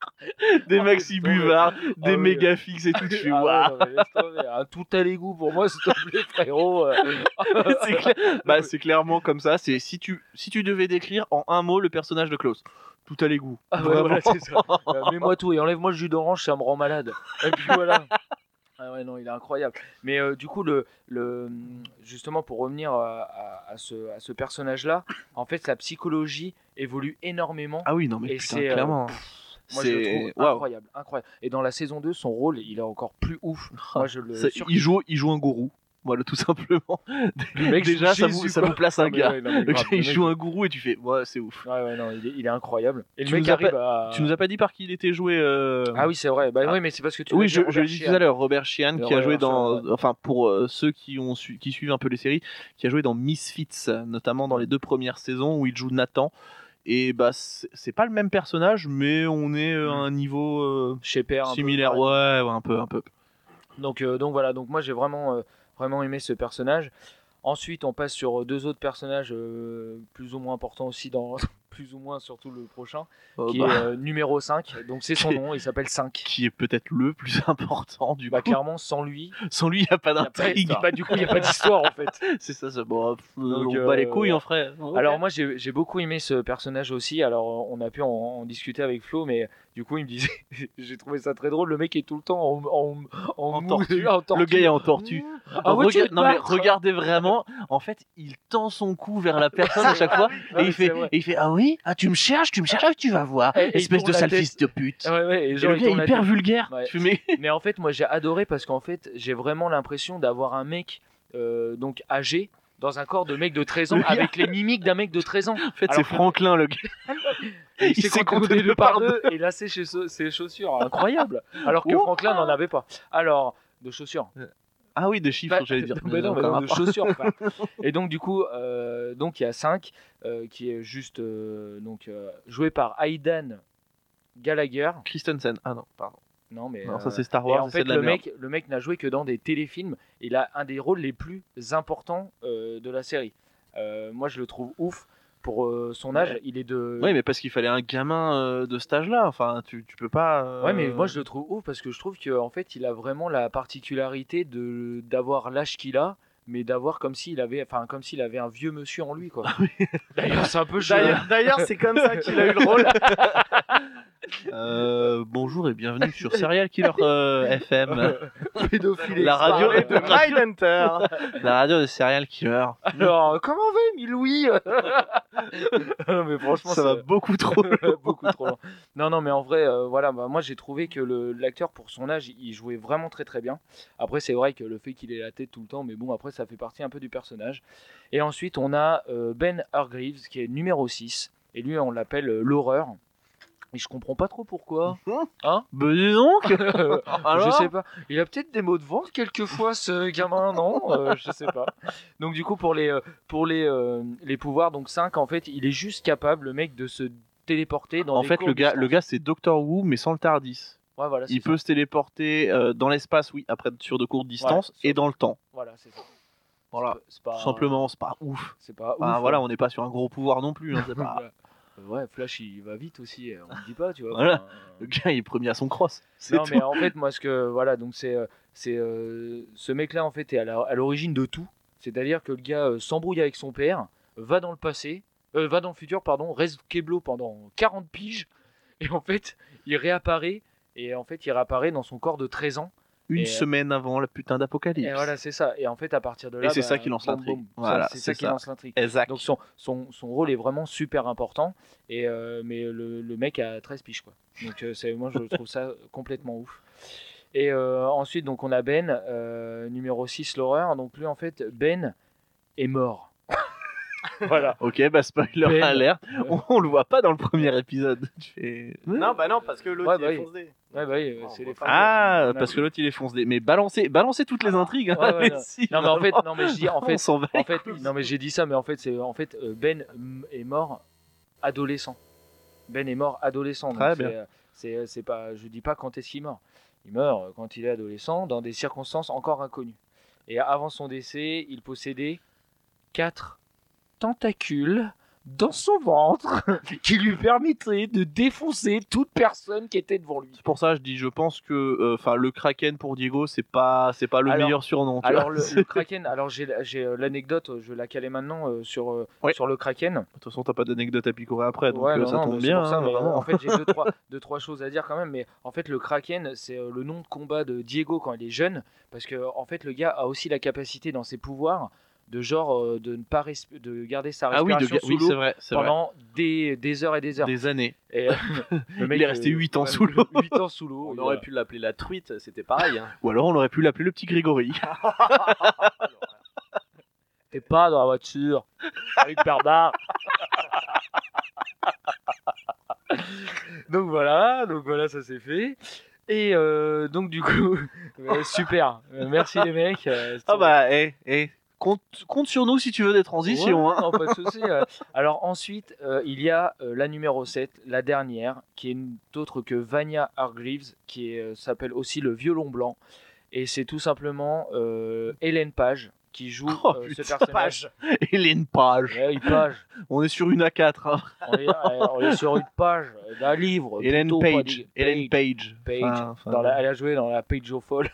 des oui. méga fixes et tout. Tu fais, Ah ouais, waouh. non, mais laisse tomber. Un tout à l'égout pour moi, s'il te plaît, frérot. C'est clair- Bah, c'est clairement comme ça. C'est si tu devais décrire en un mot le personnage de Klaus, tout à l'égout. Ah ouais, Vraiment. voilà, c'est ça. Mets-moi tout et enlève-moi le jus d'orange, ça me rend malade. Et puis voilà. Ah ouais, non, il est incroyable. Mais du coup, justement, pour revenir à ce personnage-là, en fait, sa psychologie évolue énormément. Ah oui, non mais Et putain, c'est, clairement. Moi, je le C'est trouve waouh. incroyable, incroyable. Et dans la saison 2, son rôle, il est encore plus ouf. Moi, je le Il joue un gourou. Voilà, tout simplement. Le mec Déjà, joue Jésus, ça quoi. vous place un Non, mais gars. ouais, non, mais Le grave, gars, le il mec, joue un gourou et tu fais, ouais, c'est ouf. Ouais, non, il est incroyable. Et Tu le mec nous as arrive à... Tu nous as pas dit par qui il était joué Ah oui, c'est vrai. Bah, Ah. oui, mais c'est parce que tu Oui, l'as dit, je Robert l'ai dit tout Sheehan. à l'heure, Robert Sheehan, qui a Robert joué dans, Sheehan, ouais. enfin pour ceux qui suivent un peu les séries, qui a joué dans Misfits, notamment dans les 2 premières saisons où il joue Nathan. Et bah c'est pas le même personnage, mais on est à un niveau Shepherd, un peu, similaire, pareil. ouais, un peu. Donc voilà, donc moi j'ai vraiment aimé ce personnage. Ensuite, on passe sur 2 autres personnages plus ou moins importants aussi, dans plus ou moins surtout le prochain, qui est numéro 5. Donc c'est son nom, il s'appelle 5. Qui est peut-être le plus important du Bah coup. clairement, sans lui, Sans lui, il n'y a pas y a pas- d'intrigue. bah, du coup, il n'y a pas d'histoire en fait. C'est ça, bon, Donc, on bat les couilles, on ferait. Alors moi j'ai beaucoup aimé ce personnage aussi. Alors on a pu en discuter avec Flo, mais du coup il me disait, j'ai trouvé ça très drôle. Le mec est tout le temps en mou- tortue. en tortue. Le gars est en tortue. Ah ouais, tu veux te Non mais battre regardez vraiment, en fait, il tend son cou vers la personne à chaque fois Ah et oui, il c'est fait, vrai. ah oui, ah tu me cherches, ah, tu vas voir, Et il espèce tourne de la sale tête. fils de pute. Ouais, et Et genre, le il gars tourne est la hyper tête. vulgaire. Ouais. Tu fais, mais Mais en fait, moi j'ai adoré parce qu'en fait, j'ai vraiment l'impression d'avoir un mec donc âgé dans un corps de mec de 13 ans Le gars- avec les mimiques d'un mec de 13 ans. en fait, Alors c'est que- Franklin le gars. Il Il s'est s'est compté compté 2 par 2 et là c'est chez ses chaussures. Incroyable. Alors que Ouah. Franklin n'en avait pas. Alors, de chaussures. Ah oui, des chiffres, Bah, j'allais dire. bah non, aucun de rapport. chaussures. Enfin. Et donc du coup, donc il y a 5 qui est juste joué par Aidan Gallagher. Christensen. Ah non, pardon. Non mais Non, ça c'est Star et Wars, en c'est fait de la le merde. mec n'a joué que dans des téléfilms. Il a un des rôles les plus importants de la série. Moi je le trouve ouf pour son âge. Il est de Oui, mais parce qu'il fallait un gamin de cet âge-là. Enfin, tu peux pas. Ouais, mais moi je le trouve ouf parce que je trouve qu'en fait il a vraiment la particularité d'avoir l'âge qu'il a, mais d'avoir comme s'il avait un vieux monsieur en lui quoi. D'ailleurs c'est un peu D'ailleurs, c'est comme ça qu'il a eu le rôle. Bonjour et bienvenue sur Serial Killer FM, pédophile. la radio, Parler de Mindhunter. la radio de Serial Killer. Alors comment va Émile Louis? Non, mais franchement Ça va beaucoup trop. beaucoup trop loin. Non mais en vrai voilà, bah, moi j'ai trouvé que l'acteur pour son âge il jouait vraiment très très bien. Après c'est vrai que le fait qu'il ait la tête tout le temps, mais bon après ça fait partie un peu du personnage. Et ensuite on a Ben Hargreaves qui est numéro 6 et lui on l'appelle l'horreur. Et je comprends pas trop pourquoi. Hein? Ben dis donc. Je Alors sais pas. Il a peut-être des mots de vente quelquefois ce gamin, non? Je sais pas. Donc du coup pour les pouvoirs, donc 5 en fait, il est juste capable le mec de se téléporter dans En des fait, courtes le distances. gars, c'est Doctor Who, mais sans le Tardis. Ouais, voilà, c'est Il ça. peut se téléporter dans l'espace, oui, après sur de courtes distances, sur- et dans le temps. Voilà, c'est ça. Voilà. C'est pas Tout simplement, c'est pas ouf. C'est pas Enfin, ouf. voilà, hein. on n'est pas sur un gros pouvoir non plus. Hein, c'est pas- Ouais, Flash il va vite aussi, on ne dit pas, tu vois. Voilà. enfin, Le gars, il est premier à son cross. C'est Non tout. mais en fait moi donc c'est ce mec là en fait est à l'origine de tout, c'est-à-dire que le gars s'embrouille avec son père, va dans le futur pardon, reste keblo pendant 40 piges et en fait il réapparaît dans son corps de 13 ans. Une et- semaine avant la putain d'apocalypse. Et voilà, c'est ça. Et en fait à partir de là Et c'est ça qui lance boum, l'intrigue. boum, Voilà, c'est c'est ça qui ça. lance l'intrigue. Exact. Donc son rôle est vraiment super important et mais le mec a 13 piges quoi. Donc moi je trouve ça complètement ouf. Et ensuite donc on a Ben numéro 6 l'horreur. Donc lui en fait Ben est mort. Voilà. Ok, bah spoiler Ben. alert. On le voit pas dans le premier épisode. Tu fais- Non, bah non, parce que l'autre Ouais, il bah est oui. foncé. Ouais bah oui, Oh, c'est on les voit pas. Ah, Voilà. parce que l'autre il est foncé. Mais balancez toutes les intrigues. Hein, Ouais, ouais, non. allez-y, Non mais en fait vraiment. non mais je dis en On fait s'en va. non mais j'ai dit ça mais en fait Ben est mort adolescent. Ben est mort adolescent. Donc Très bien. c'est pas, je dis pas quand est-ce qu'il meurt. Il meurt quand il est adolescent dans des circonstances encore inconnues. Et avant son décès, il possédait 4 tentacules dans son ventre qui lui permettraient de défoncer toute personne qui était devant lui. C'est pour ça que je dis, je pense que, enfin, le Kraken pour Diego, c'est pas le Alors- meilleur surnom. Tu Alors vois. le Kraken, alors j'ai l'anecdote, je la calais maintenant sur Ouais. sur le Kraken. De toute façon, t'as pas d'anecdote à picorer après, donc Ouais, non, ça non, tombe mais c'est bien. pour ça, hein, mais, vraiment. en fait, j'ai deux, trois choses à dire quand même. Mais en fait, le Kraken, c'est le nom de combat de Diego quand il est jeune. Parce que, en fait, le gars a aussi la capacité dans ses pouvoirs genre de ne pas de garder sa Ah oui, respiration sous oui, l'eau c'est vrai. pendant des heures et des heures. Des années. Et, le mec, Il est resté 8 ans sous l'eau. 8 ans sous l'eau. On aurait pu l'appeler la truite, c'était pareil. Hein. Ou alors on aurait pu l'appeler le petit Grégory. T'es pas dans la voiture avec Bernard. donc voilà, ça c'est fait. Et donc du coup, super. Merci les mecs. Ah bah, compte sur nous si tu veux des transitions. Ouais, Hein. non, pas de souci. Alors ensuite, il y a la numéro 7, la dernière, qui est autre que Vania Hargreaves, qui s'appelle aussi le violon blanc. Et c'est tout simplement Ellen Page qui joue ce personnage. Hélène Page. Ouais, une page. On est sur une A4. Hein. On est sur une page d'un livre. Hélène plutôt pas Page. dit- Hélène Page. Page. Enfin, Elle a joué dans la Page of Fall.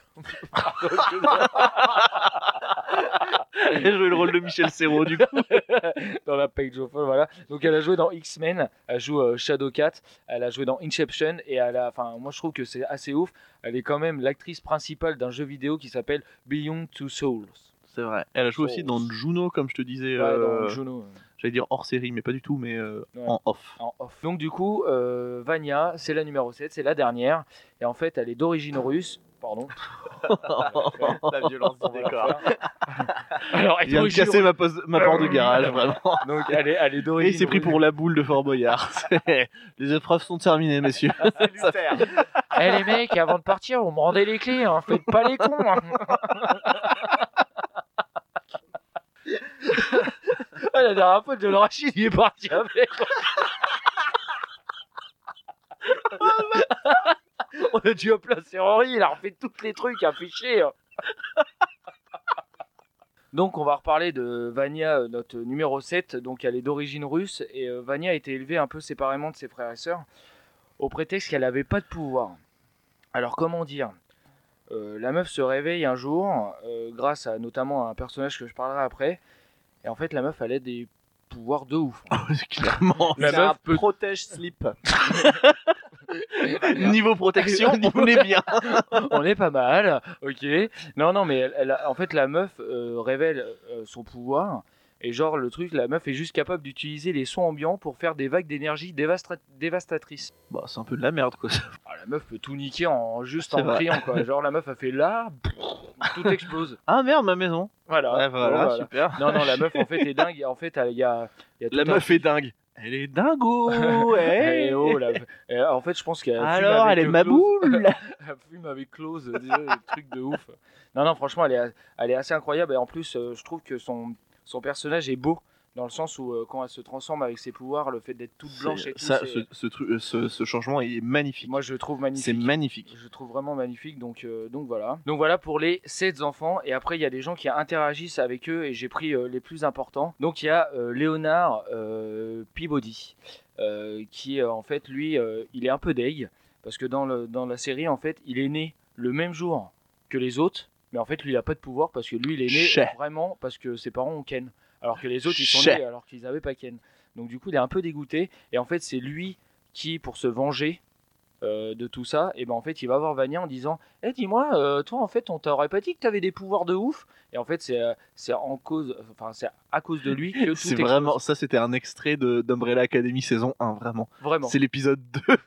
Elle a joué le rôle de Michel Serrault du coup. Dans la Page of Fall, voilà. Donc elle a joué dans X-Men, elle joue Shadowcat, elle a joué dans Inception et moi je trouve que c'est assez ouf. Elle est quand même l'actrice principale d'un jeu vidéo qui s'appelle Beyond Two Souls. C'est vrai. Elle a joué aussi dans Juno, comme je te disais. Ouais, dans Juno. J'allais dire hors série, mais pas du tout, mais en off. En off. Donc du coup, Vania, c'est la numéro 7, c'est la dernière. Et en fait, elle est d'origine russe. Pardon. La violence du décor. Alors, Il vient de casser ma porte de garage, vraiment. Donc elle est Et d'origine il s'est pris russe. pour la boule de Fort Boyard. Les épreuves sont terminées, messieurs. C'est Luther. Eh les mecs, avant de partir, vous me rendez les clés, hein. Faites pas les cons. Hein. La dernière fois, John Rachid, il est parti avec. On a dû placer Henri, il a refait tous les trucs affichés. Donc on va reparler de Vania, notre numéro 7. Donc elle est d'origine russe et Vania a été élevée un peu séparément de ses frères et sœurs au prétexte qu'elle n'avait pas de pouvoir. Alors comment dire, la meuf se réveille un jour grâce à notamment un personnage que je parlerai après. Et en fait la meuf elle a des pouvoirs de ouf. Clairement. La C'est meuf un peut... protège slip. Niveau protection, on est bien. On est pas mal, ok. Non, mais en fait, la meuf révèle son pouvoir. Et genre, le truc, la meuf est juste capable d'utiliser les sons ambiants pour faire des vagues d'énergie dévastatrices. Bah, c'est un peu de la merde, quoi. Ah, la meuf peut tout niquer juste C'est en vrai. criant, quoi. Genre, la meuf a fait là, tout explose. Ah merde, ma maison. Voilà. Ouais, voilà, Bon, super. Non, la meuf, en fait, est dingue. Et en fait, il y a tout La un- meuf est dingue. Elle est dingo. Eh Hey. oh, en fait, je pense qu'elle Alors, fume elle est avec ma Klaus. boule. Elle fume avec Close, des trucs de ouf. Non, franchement, elle est assez incroyable. Et en plus, je trouve que son personnage est beau. Dans le sens où, quand elle se transforme avec ses pouvoirs, le fait d'être toute blanche et tout. Ça, c'est- ce changement est magnifique. Moi, je le trouve magnifique. C'est magnifique. Je le trouve vraiment magnifique. Donc voilà. Donc voilà pour les 7 enfants. Et après, il y a des gens qui interagissent avec eux. Et j'ai pris les plus importants. Donc il y a Léonard Peabody. Qui, en fait, lui, il est un peu deg. Parce que dans la série, en fait, il est né le même jour que les autres. Mais en fait, lui, il n'a pas de pouvoir. Parce que lui, il est né Chais. vraiment parce que ses parents ont Ken. Alors que les autres, ils sont Chais. nés alors qu'ils n'avaient pas Ken. Donc du coup, il est un peu dégoûté. Et en fait, c'est lui qui, pour se venger de tout ça, et ben en fait, il va voir Vania en disant « dis-moi, toi, en fait, on t'aurait pas dit que t'avais des pouvoirs de ouf ?» Et en fait, c'est à cause de lui que tout C'est explose. vraiment, ça c'était un extrait d'Umbrella Academy saison 1, vraiment. Vraiment. C'est l'épisode 2.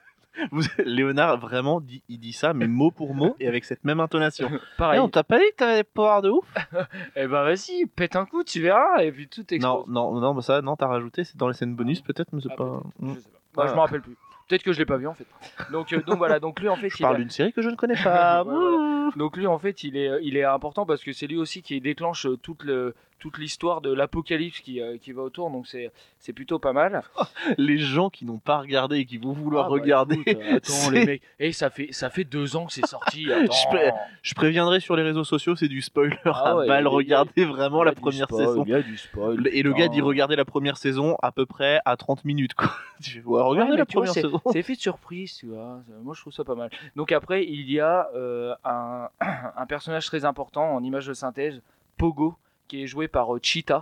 Léonard, vraiment, il dit ça, mais mot pour mot, et avec cette même intonation. Pareil. On t'a pas dit que t'avais des pouvoirs de ouf? Eh ben vas-y, pète un coup, tu verras, et puis tout explose. Non, bah ça, non, t'as rajouté, c'est dans les scènes bonus peut-être, mais c'est Ah, pas... peut-être. Je sais pas. Bah, je me rappelle plus. Peut-être que je l'ai pas vu en fait. Donc voilà, donc lui en fait, Je parle d'une série que je ne connais pas. Ouais, voilà. Donc lui en fait, il est important parce que c'est lui aussi qui déclenche toute l'histoire de l'apocalypse qui va autour, donc c'est plutôt pas mal. Les gens qui n'ont pas regardé et qui vont vouloir Ah, bah, regarder. écoute, attends les mecs, ça fait 2 ans que c'est sorti. Attends. Je préviendrai sur les réseaux sociaux, c'est du spoiler Ah ouais, à mal il y a- regarder vraiment Il y a la du première spoil, saison. Il y a du spoil. Et le gars dit putain. regarder la première saison à peu près à 30 minutes quoi. Tu fais, ouais, regardez Ouais, la mais tu vois, première saison. C'est effet de surprise, tu vois. Moi, je trouve ça pas mal. Donc après, il y a un personnage très important en image de synthèse, Pogo, qui est joué par Cheetah,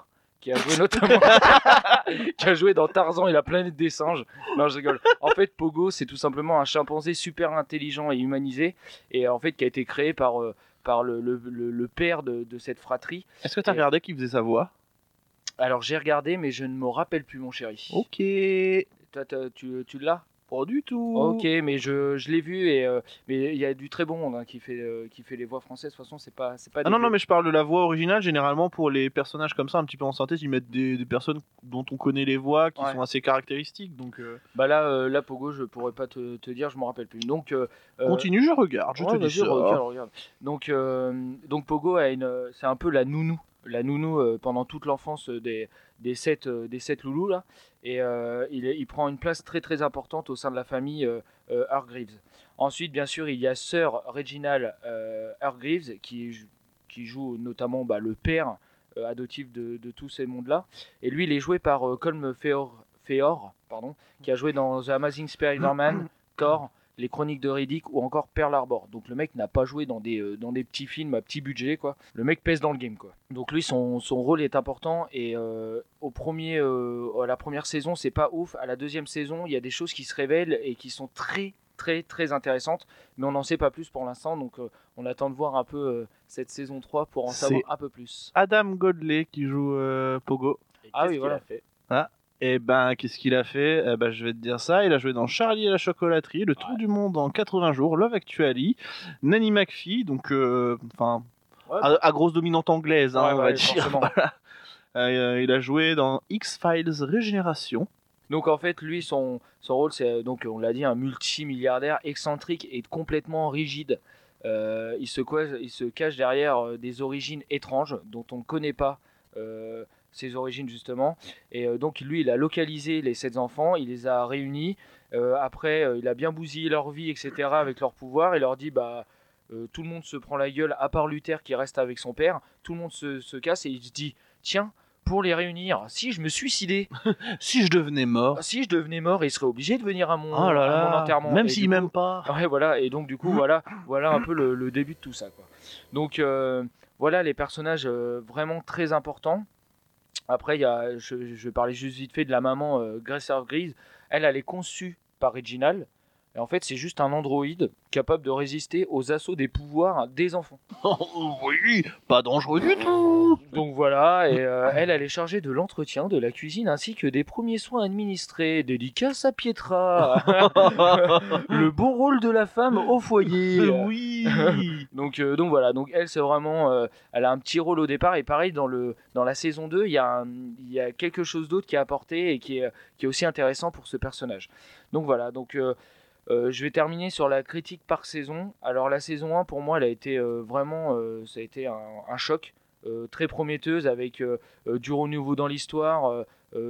qui a joué notamment qui a joué dans Tarzan et la planète des singes. Non, je rigole. En fait, Pogo, c'est tout simplement un chimpanzé super intelligent et humanisé, et en fait qui a été créé par le père de cette fratrie. Est-ce que t'as regardé qui faisait sa voix? Alors j'ai regardé, mais je ne me rappelle plus, mon chéri. Ok. Toi, tu l'as? Pas du tout. Ok, mais je l'ai vu, mais il y a du très bon monde qui fait les voix françaises. De toute façon, c'est pas Ah non, mais je parle de la voix originale. Généralement, pour les personnages comme ça, un petit peu en synthèse, ils mettent des personnes dont on connaît les voix, qui sont assez caractéristiques. Donc, Bah là, Pogo, je pourrais pas te dire, je me rappelle plus. Donc, continue, je regarde, je te dis ça. Regarde. Donc Pogo c'est un peu la nounou. La nounou pendant toute l'enfance des 7 loulous là, et il prend une place très très importante au sein de la famille Hargreaves. Ensuite, bien sûr, il y a Sir Reginald Hargreaves qui joue notamment le père adoptif de tous ces mondes-là, et lui il est joué par Colm Feore, qui a joué dans The Amazing Spider-Man, Thor, Les Chroniques de Riddick ou encore Pearl Harbor. Donc le mec n'a pas joué dans des petits films à petit budget, quoi. Le mec pèse dans le game, quoi. Donc lui, son rôle est important, et à la première saison, c'est pas ouf. À la deuxième saison, il y a des choses qui se révèlent et qui sont très très très intéressantes, mais on n'en sait pas plus pour l'instant, donc on attend de voir un peu cette saison 3 pour en savoir un peu plus. Adam Godley qui joue Pogo. Ah oui, voilà. Fait. Et ben, qu'est-ce qu'il a fait? Je vais te dire ça. Il a joué dans Charlie et la chocolaterie, Le Tour du monde en 80 jours, Love Actually, Nanny McPhee, donc à grosse dominante anglaise, on va dire. Voilà. Il a joué dans X-Files Régénération. Donc en fait, lui, son rôle, c'est, donc on l'a dit, un multimilliardaire excentrique et complètement rigide. Il se cache derrière des origines étranges dont on ne connaît pas ses origines, justement. Et donc lui, il a localisé les 7 enfants, il les a réunis. Après, il a bien bousillé leur vie, etc., avec leur pouvoir. Il leur dit, tout le monde se prend la gueule, à part Luther qui reste avec son père. Tout le monde se casse, et il se dit, tiens, pour les réunir, si je me suicidais, si je devenais mort, il serait obligé de venir à mon enterrement, même s'il m'aime pas. Ouais, voilà. Et donc du coup, voilà un peu le début de tout ça, quoi. Donc voilà les personnages vraiment très importants. Après, je vais parler juste vite fait de la maman, Grace Hargreaves. Elle est conçue par Reginald. Et en fait, c'est juste un androïde capable de résister aux assauts des pouvoirs des enfants. Oui, pas dangereux du tout. Donc voilà, et elle est chargée de l'entretien, de la cuisine, ainsi que des premiers soins administrés. Dédicace à Pietra. Le bon rôle de la femme au foyer. Oui. donc voilà, donc elle, c'est vraiment, elle a un petit rôle au départ, et pareil dans la saison 2, il y a quelque chose d'autre qui est apporté et qui est aussi intéressant pour ce personnage. Donc voilà, je vais terminer sur la critique par saison. Alors la saison 1, pour moi, elle a été vraiment, ça a été un choc, très prometteuse, avec du renouveau dans l'histoire.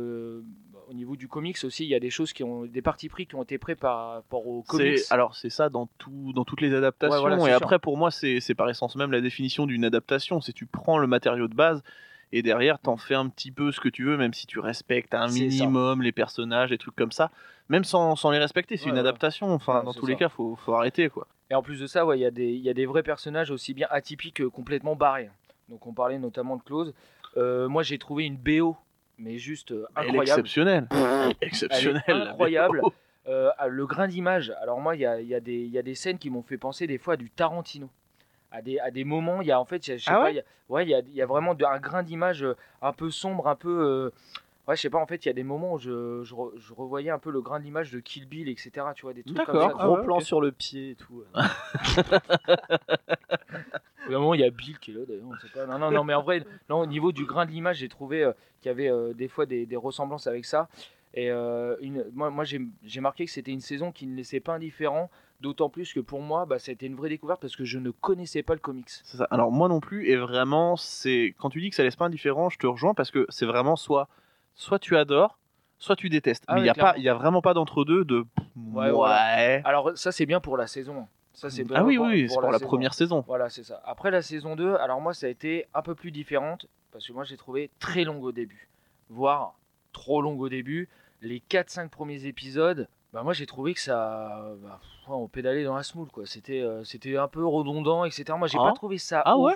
Au niveau du comics aussi, il y a des choses des partis pris qui ont été pris par rapport aux comics. C'est ça dans toutes les adaptations. Ouais, voilà, et après, pour moi, c'est par essence même la définition d'une adaptation. C'est tu prends le matériau de base et derrière, t'en fais un petit peu ce que tu veux, même si tu respectes un minimum les personnages, des trucs comme ça. Même sans les respecter, c'est une adaptation. Enfin, dans tous les cas, faut arrêter, quoi. Et en plus de ça, il y a des vrais personnages aussi bien atypiques que complètement barrés. Donc on parlait notamment de Klaus. Moi, j'ai trouvé une BO, mais juste incroyable. Elle est exceptionnelle. Exceptionnelle. Elle est incroyable. Le grain d'image. Alors moi, il y a des scènes qui m'ont fait penser des fois à du Tarantino. À des moments, il y a en fait, il y a vraiment un grain d'image un peu sombre, un peu. Ouais, je sais pas, en fait, il y a des moments où je revoyais un peu le grain d'image de Kill Bill, etc. Tu vois, des trucs comme ça. Gros plan sur le pied et tout. Vraiment, il y a Bill qui est là, d'ailleurs, on sait pas. Non, mais en vrai, non, au niveau du grain de l'image, j'ai trouvé qu'il y avait des fois des ressemblances avec ça. Et moi j'ai marqué que c'était une saison qui ne laissait pas indifférent, d'autant plus que pour moi, c'était une vraie découverte parce que je ne connaissais pas le comics. C'est ça. Alors moi non plus, et vraiment, quand tu dis que ça laisse pas indifférent, je te rejoins parce que c'est vraiment soit tu adores, soit tu détestes. Mais il y a vraiment pas d'entre-deux de ouais. Voilà. Alors ça c'est bien pour la saison. Ça, c'est oui, c'est pour la première saison. Voilà, c'est ça. Après la saison 2, alors moi ça a été un peu plus différente parce que moi j'ai trouvé très longue au début, voire trop longue au début. Les 4-5 premiers épisodes, moi j'ai trouvé que ça, on pédalait dans la semoule, quoi. C'était un peu redondant, etc. Moi j'ai pas trouvé ça ouf. Ouais.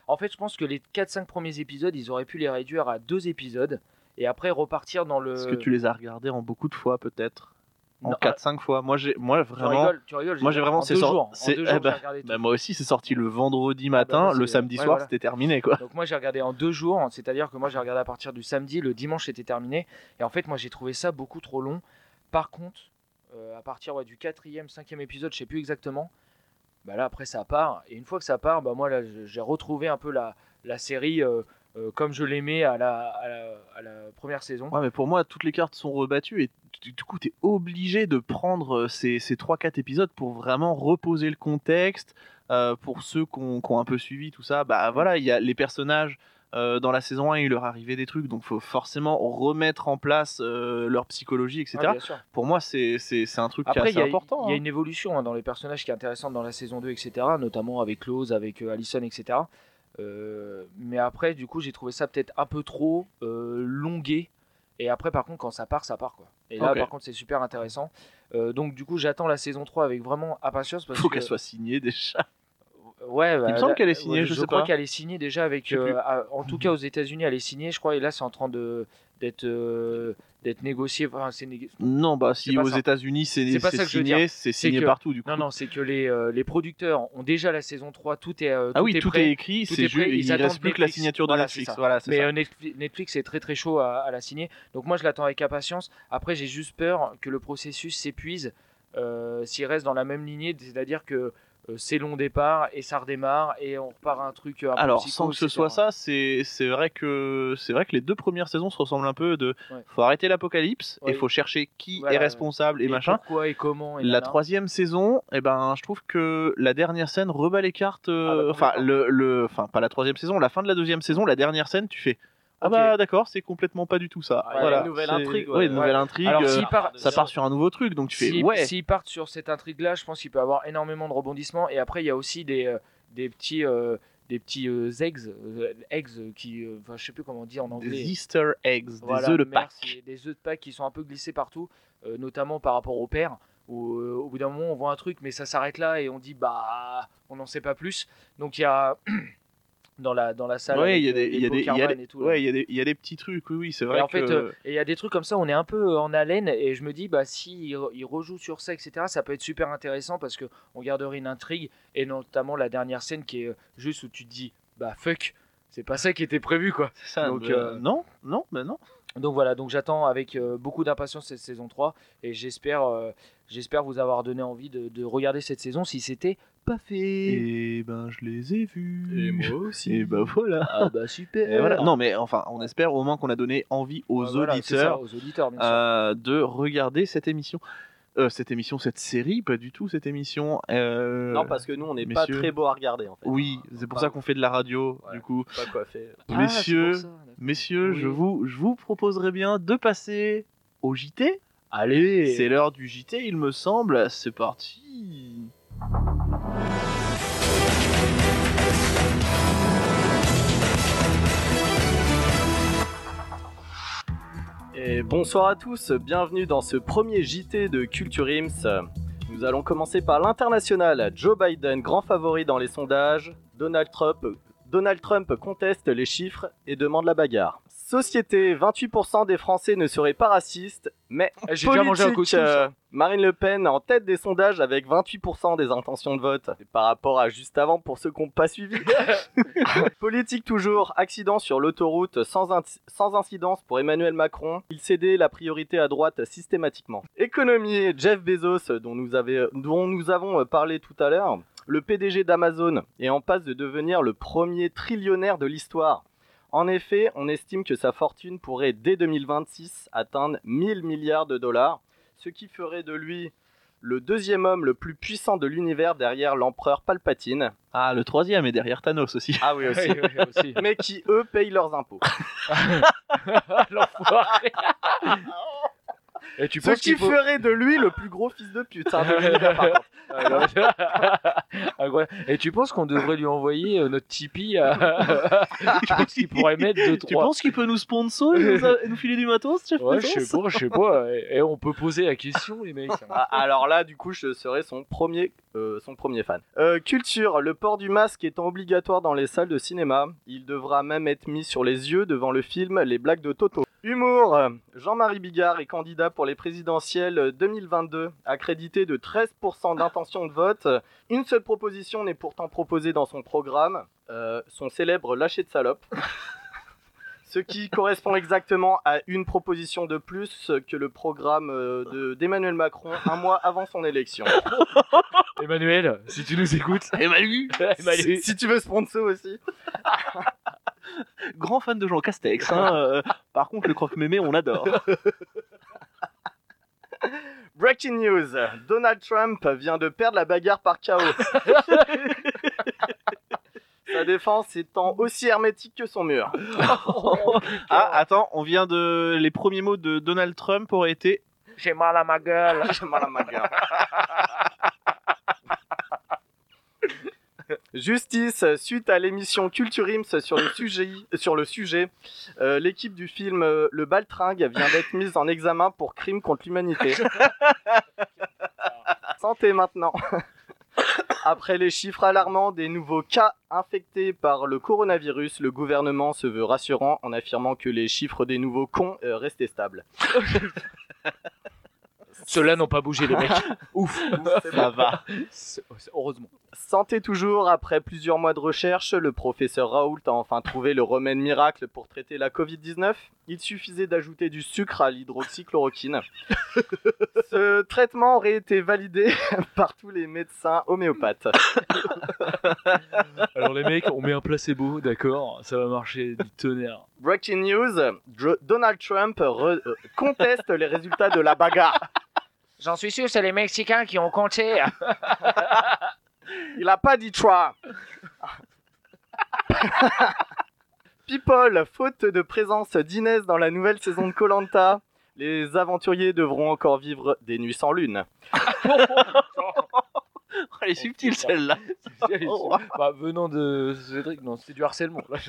En fait, je pense que les 4-5 premiers épisodes, ils auraient pu les réduire à 2 épisodes et après repartir dans le. Est-ce que tu les as regardés en beaucoup de fois peut-être? En Non, 4-5 fois. Moi vraiment. Tu rigoles, Moi j'ai vraiment en 2 jours. c'est En 2 jours, eh ben, j'ai regardé tout. bah, moi aussi c'est sorti le vendredi matin, moi, le c'est- samedi ouais, soir voilà. c'était terminé quoi. Donc moi j'ai regardé en 2 jours, c'est-à-dire que moi j'ai regardé à partir du samedi, le dimanche c'était terminé. Et en fait moi j'ai trouvé ça beaucoup trop long. Par contre, à partir du 4e, 5e épisode, je sais plus exactement, bah là après ça part. Et une fois que ça part, bah moi là j'ai retrouvé un peu la série comme je l'aimais à la première saison. Ouais mais pour moi toutes les cartes sont rebattues et du coup t'es obligé de prendre ces 3-4 épisodes pour vraiment reposer le contexte. Pour ceux qui ont un peu suivi tout ça, bah voilà, il y a les personnages. Dans la saison 1, il leur arrivait des trucs, donc faut forcément remettre en place leur psychologie, etc. Ah, bien sûr. Pour moi, c'est un truc qui est Après, assez important. il y a hein. une évolution dans les personnages qui est intéressante dans la saison 2, etc. Notamment avec Close, avec Allison, etc. Mais après, du coup, j'ai trouvé ça peut-être un peu trop longué. Et après, par contre, quand ça part, quoi. Et là, Ok. par contre, c'est super intéressant. Donc, du coup, j'attends la saison 3 avec vraiment impatience. Parce Faut que... qu'elle soit signée déjà. Ouais, Il me semble qu'elle est signée, je sais crois pas. qu'elle est signée déjà avec. Je sais plus. En tout cas, aux États-Unis, elle est signée, je crois. Et là, c'est en train d'être négocié. Enfin, Non, bah si C'est pas aux ça. États-Unis c'est pas ça que je veux signé, dire. c'est C'est signé que- partout du coup. Non, c'est que les producteurs ont déjà la saison 3. Tout est, Ah oui, tout prêt. est écrit, Tout c'est est prêt, juste, ils il attendent reste plus que la Netflix. signature de Voilà, Netflix. c'est ça. Voilà, c'est Mais ça. Netflix est très très chaud à la signer. Donc moi je l'attends avec impatience. Après j'ai juste peur que le processus s'épuise s'il reste dans la même lignée, c'est-à-dire que c'est long départ et ça redémarre et on repart à un truc un peu Alors, psycho, sans que ce etc. soit ça, c'est vrai que les 2 premières saisons se ressemblent un peu. Ouais. Faut arrêter l'apocalypse et Ouais. faut chercher qui Voilà, est responsable et Et machin. pourquoi et comment et La nana. 3e saison, eh ben, je trouve que la dernière scène rebat les cartes. bah, Enfin, complètement. enfin, pas la 3e saison, la fin de la 2e saison, la dernière scène, tu fais. Ah Ok. bah d'accord, c'est complètement pas du tout ça. Ah, il y a voilà. une nouvelle C'est- intrigue, ouais. ouais, une nouvelle Ouais. intrigue. Alors, s'il part- ça part sur un nouveau truc, donc tu fais S'ils partent sur cette intrigue-là, je pense qu'il peut y avoir énormément de rebondissements. Et après, il y a aussi des petits eggs qui, enfin, je sais plus comment on dit en anglais. des Easter eggs, Voilà, des œufs de merci. Pâques. Des œufs de Pâques qui sont un peu glissés partout, notamment par rapport au père. Où, au bout d'un moment, on voit un truc, mais ça s'arrête là et on dit bah, on n'en sait pas plus. Donc il y a dans la salle. Ouais, avec, il y a des, les il y a des, il y a Pokerman des- et tout, là. ouais, il y a des petits trucs. Oui, c'est vrai Et en que. fait, et il y a des trucs comme ça, on est un peu en haleine et je me dis, bah, si il rejoue sur ça, etc., ça peut être super intéressant parce que on garderait une intrigue et notamment la dernière scène qui est juste où tu te dis, bah fuck, c'est pas ça qui était prévu quoi. c'est ça. donc, non. Donc voilà, donc j'attends avec beaucoup d'impatience cette saison 3 et j'espère vous avoir donné envie de regarder cette saison si c'était pas fait. Et ben, je les ai vus. Et moi aussi. Et ben voilà. Ah bah super. Et voilà. Non, mais enfin, on espère au moins qu'on a donné envie aux Ouais, voilà, c'est ça, auditeurs aux auditeurs bien sûr. de regarder cette émission. Cette série, pas du tout cette émission. Non, parce que nous, on n'est pas messieurs. très beau à regarder en fait. Oui, c'est pour ça qu'on fait de la radio, Ouais. du coup. Pas quoi faire. Ah, Messieurs, c'est pour ça, d'accord. messieurs, Oui. je vous proposerais bien de passer au JT. Allez. C'est l'heure du JT, il me semble. C'est parti. Et bonsoir à tous, bienvenue dans ce premier JT de Culture Ims. Nous allons commencer par l'international. Joe Biden, grand favori dans les sondages. Donald Trump conteste les chiffres et demande la bagarre. Société, 28% des Français ne seraient pas racistes, mais J'ai déjà mangé un politique, couscous, hein. Marine Le Pen en tête des sondages avec 28% des intentions de vote. Et par rapport à juste avant pour ceux qui n'ont pas suivi. Politique toujours, accident sur l'autoroute sans incidence pour Emmanuel Macron. Il cédait la priorité à droite systématiquement. Économie, Jeff Bezos dont nous avons parlé tout à l'heure. Le PDG d'Amazon est en passe de devenir le premier trillionnaire de l'histoire. En effet, on estime que sa fortune pourrait dès 2026 atteindre 1000 milliards de dollars, ce qui ferait de lui le deuxième homme le plus puissant de l'univers derrière l'empereur Palpatine. Ah, le troisième est derrière Thanos aussi. Ah oui aussi. Oui, oui, aussi. Mais qui, eux, payent leurs impôts. L'enfoiré. Et tu Ce penses qui qu'il faut... ferait de lui le plus gros fils de pute. Hein, de l'univers, par contre. Incroyable. Et tu penses qu'on devrait lui envoyer notre Tipeee à... Tu penses qu'il pourrait mettre 2-3 Tu penses qu'il peut nous sponsor et nous filer du matos, chef Ouais, Bezos je sais pas. Et on peut poser la question, les mecs. Alors là, du coup, je serai son premier fan. Culture, le port du masque étant obligatoire dans les salles de cinéma, il devra même être mis sur les yeux devant le film Les blagues de Toto. Humour, Jean-Marie Bigard est candidat pour les présidentielles 2022, accrédité de 13% d'intention de vote. Une seule proposition n'est pourtant proposée dans son programme, son célèbre lâcher de salope. Ce qui correspond exactement à une proposition de plus que le programme d'Emmanuel Macron un mois avant son élection. Emmanuel, si tu nous écoutes. Emmanuel, Si tu veux sponsor aussi. grand fan de Jean Castex. Hein, par contre, le croque-mémé, on adore. Breaking news, Donald Trump vient de perdre la bagarre par KO. Sa défense étant aussi hermétique que son mur. Ah, attends, on vient de... Les premiers mots de Donald Trump auraient été... J'ai mal à ma gueule. J'ai mal à ma gueule. Justice, suite à l'émission Culture Ims sur le sujet, l'équipe du film Le Baltringue vient d'être mise en examen pour crime contre l'humanité. Santé maintenant. Après les chiffres alarmants des nouveaux cas infectés par le coronavirus, le gouvernement se veut rassurant en affirmant que les chiffres des nouveaux cons restaient stables. Ceux-là n'ont pas bougé, les mecs. Ouf. Ça va. Heureusement. Santé toujours, après plusieurs mois de recherche, le professeur Raoult a enfin trouvé le remède miracle pour traiter la Covid-19. Il suffisait d'ajouter du sucre à l'hydroxychloroquine. Ce traitement aurait été validé par tous les médecins homéopathes. Alors les mecs, on met un placebo, d'accord, ça va marcher du tonnerre. Breaking news, Donald Trump conteste les résultats de la bagarre. J'en suis sûr, c'est les Mexicains qui ont compté. Il a pas dit choix. People, faute de présence d'Inès dans la nouvelle saison de Koh-Lanta, les aventuriers devront encore vivre des nuits sans lune. Elle est subtile celle-là. Bah, venant de Cédric, non, c'était du harcèlement. Là,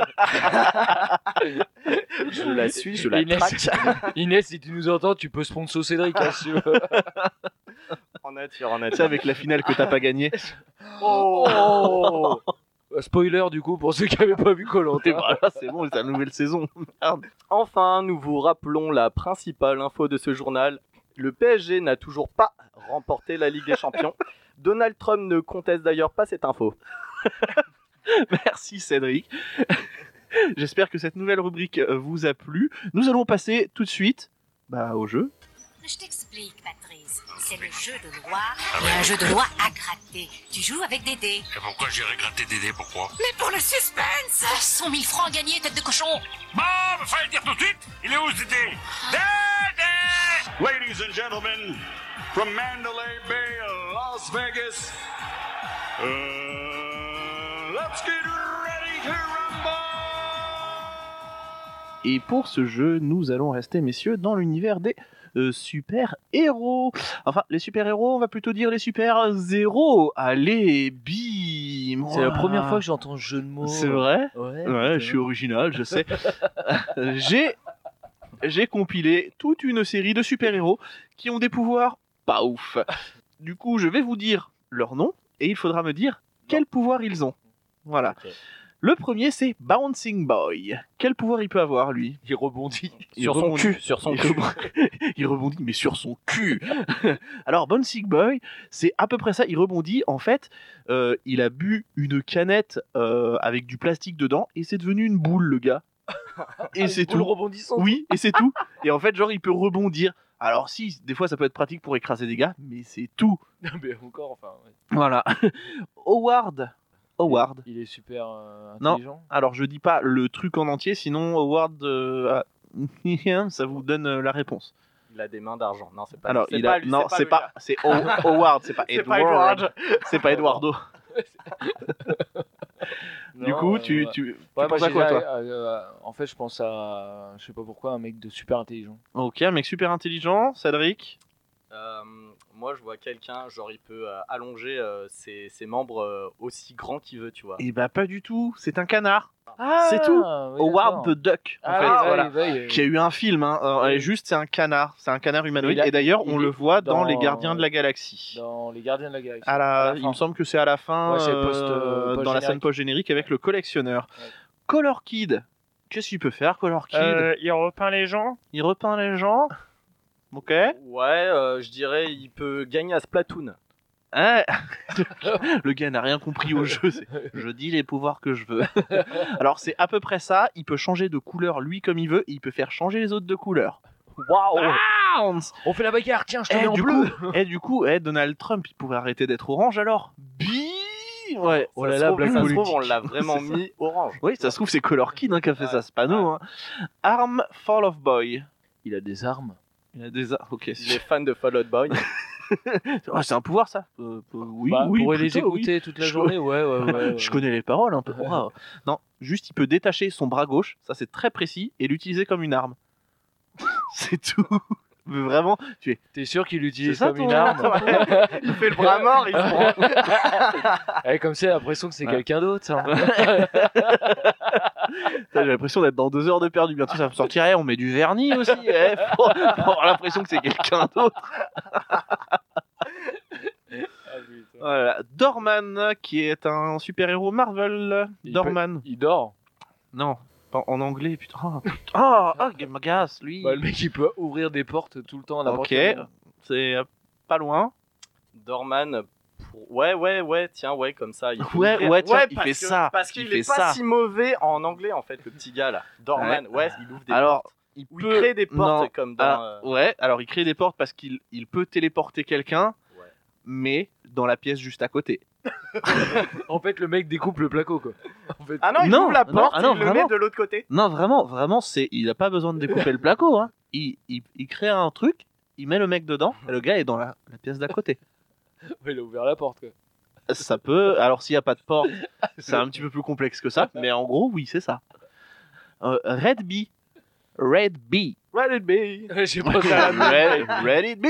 Je la suis, je la Inès, traque. Inès, si tu nous entends, tu peux sponsor Cédric. Hein, si tu veux. En nature, en Tu sais, nature. avec la finale que t'as pas gagnée. Oh. Spoiler du coup pour ceux qui n'avaient pas vu Et Koh-Lanta. voilà, c'est bon, c'est la nouvelle saison. Merde. Enfin, nous vous rappelons la principale info de ce journal. Le PSG n'a toujours pas remporté la Ligue des Champions. Donald Trump ne conteste d'ailleurs pas cette info. Merci Cédric. J'espère que cette nouvelle rubrique vous a plu. Nous allons passer tout de suite au jeu. Je t'explique, Patrice. C'est le jeu de loi et un jeu de loi à gratter. Tu joues avec des dés. Et pourquoi j'irai gratter des dés, pourquoi? Mais pour le suspense 100 000 francs gagnés, tête de cochon. Bon, fallait le dire tout de suite. Il est où ce dé? Dé! Ladies and gentlemen, from Mandalay Bay, Las Vegas, let's get ready to rumble! Et pour ce jeu, nous allons rester, messieurs, dans l'univers des super-héros. Enfin, les super-héros, on va plutôt dire les super-zéros. Allez, bim. C'est la première fois que j'entends ce jeu de mots. C'est vrai? Ouais, Ouais, je suis original, je sais. J'ai compilé toute une série de super-héros qui ont des pouvoirs pas ouf. Du coup, je vais vous dire leur nom et il faudra me dire quel pouvoir ils ont. Voilà. Ok. Le premier, c'est Bouncing Boy. Quel pouvoir il peut avoir, lui? Il rebondit. Il rebondit. Sur son Il cul. Il rebondit, mais sur son cul. Alors, Bouncing Boy, c'est à peu près ça. Il rebondit. En fait, il a bu une canette avec du plastique dedans et c'est devenu une boule, le gars. Et c'est Boule tout. rebondissante. Oui, et c'est tout. Et en fait, genre, il peut rebondir. Alors, si, des fois, ça peut être pratique pour écraser des gars, mais c'est tout. Mais encore, enfin. Ouais. Voilà. Howard. Il est super Non. intelligent. Alors, je dis pas le truc en entier, sinon Howard, ça vous donne la réponse. Il a des mains d'argent. Non, c'est pas Alors, lui. il a... lui, non, c'est lui, pas, là. c'est Howard, c'est pas C'est pas Edward. Edward. C'est pas Eduardo. Du Non, coup, tu ouais, penses moi, à quoi, j'ai- toi en fait, je pense à, je sais pas pourquoi, un mec de super intelligent. Ok, un mec super intelligent, Cédric. Moi, je vois quelqu'un, genre, il peut allonger ses membres aussi grands qu'il veut, tu vois. Eh bah pas du tout, c'est un canard. Ah, C'est tout. oui, Howard d'accord. the Duck, en Ah, fait, oui, voilà. oui, Qui a eu un film, hein. Oui. Juste c'est un canard humanoïde. Il a- Et d'ailleurs, il on est le voit dans dans- Les Gardiens de la Galaxie. Dans Les Gardiens de la Galaxie. Il me fin. semble que c'est à la fin, Ouais, c'est dans la post-générique. scène post-générique avec le collectionneur. Ouais. Color Kid, qu'est-ce qu'il peut faire, Color Kid Il repeint les gens. Il repeint les gens. Ok. Ouais, je dirais, il peut gagner à Splatoon. Hein Le gars n'a rien compris au jeu. Je dis les pouvoirs que je veux. Alors c'est à peu près ça. Il peut changer de couleur lui comme il veut. Et il peut faire changer les autres de couleur. Waouh. On fait la bagarre. Tiens, je te mets en bleu. Du coup, Donald Trump, il pourrait arrêter d'être orange alors. Ouais. Oh là Ça là, se trouve, blague ça se trouve, politique. on l'a vraiment C'est ça. mis orange. Oui, ça se trouve c'est Color Kid qui a fait Ouais. ça. C'est pas nous. Hein. Arm Fall of Boy. Il a des armes. Il a des. Ok. Il est fan de Fall Out Boy. Ah, c'est un pouvoir ça. Oui. Bah, oui. pour les plutôt, oui. écouter toute la Je- journée, ouais. Je connais les paroles un peu. Wow. Non, juste il peut détacher son bras gauche, ça c'est très précis, et l'utiliser comme une arme. C'est tout. Mais vraiment, T'es sûr qu'il l'utilise C'est ça, comme une ton- arme? Il fait le bras mort, il se prend. Eh, comme ça, j'ai l'impression que c'est Ouais. quelqu'un d'autre. ça. Putain, j'ai l'impression d'être dans 2 heures de perdu. Bientôt ça va me sortir. On met du vernis aussi, pour avoir l'impression que c'est quelqu'un d'autre. Voilà. Dorman, qui est un super-héros Marvel. Dorman. Il dort. Non, pas en anglais, putain. Il m'agace, lui. Bah, le mec, il peut ouvrir des portes tout le temps à n'importe Ok, quel moment. c'est pas loin. Dorman. Ouais, tiens, ouais, comme ça. Il peut Ouais, ouvrir- ouais, tiens, il parce fait que- ça, Parce il qu'il fait est pas ça. si mauvais en anglais, en fait, le petit gars là. Dorman, ouais, il ouvre des Alors, portes. il Ou il crée des portes non, comme dans. ouais, alors il crée des portes parce qu'il peut téléporter quelqu'un, Ouais. mais dans la pièce juste à côté. En fait, le mec découpe le placo, quoi. En fait, Ah non, il Non, ouvre la non, porte ah et non, il le vraiment. met de l'autre côté. Non, vraiment, il a pas besoin de découper le placo. Hein. Il crée un truc, il met le mec dedans, et le gars est dans la pièce d'à côté. ouais, il a ouvert la porte, quoi. Ça peut, alors s'il n'y a pas de porte, c'est un petit peu plus complexe que ça, mais en gros, oui, c'est ça. Red Bee. Let it be. J'ai pensé à la Red it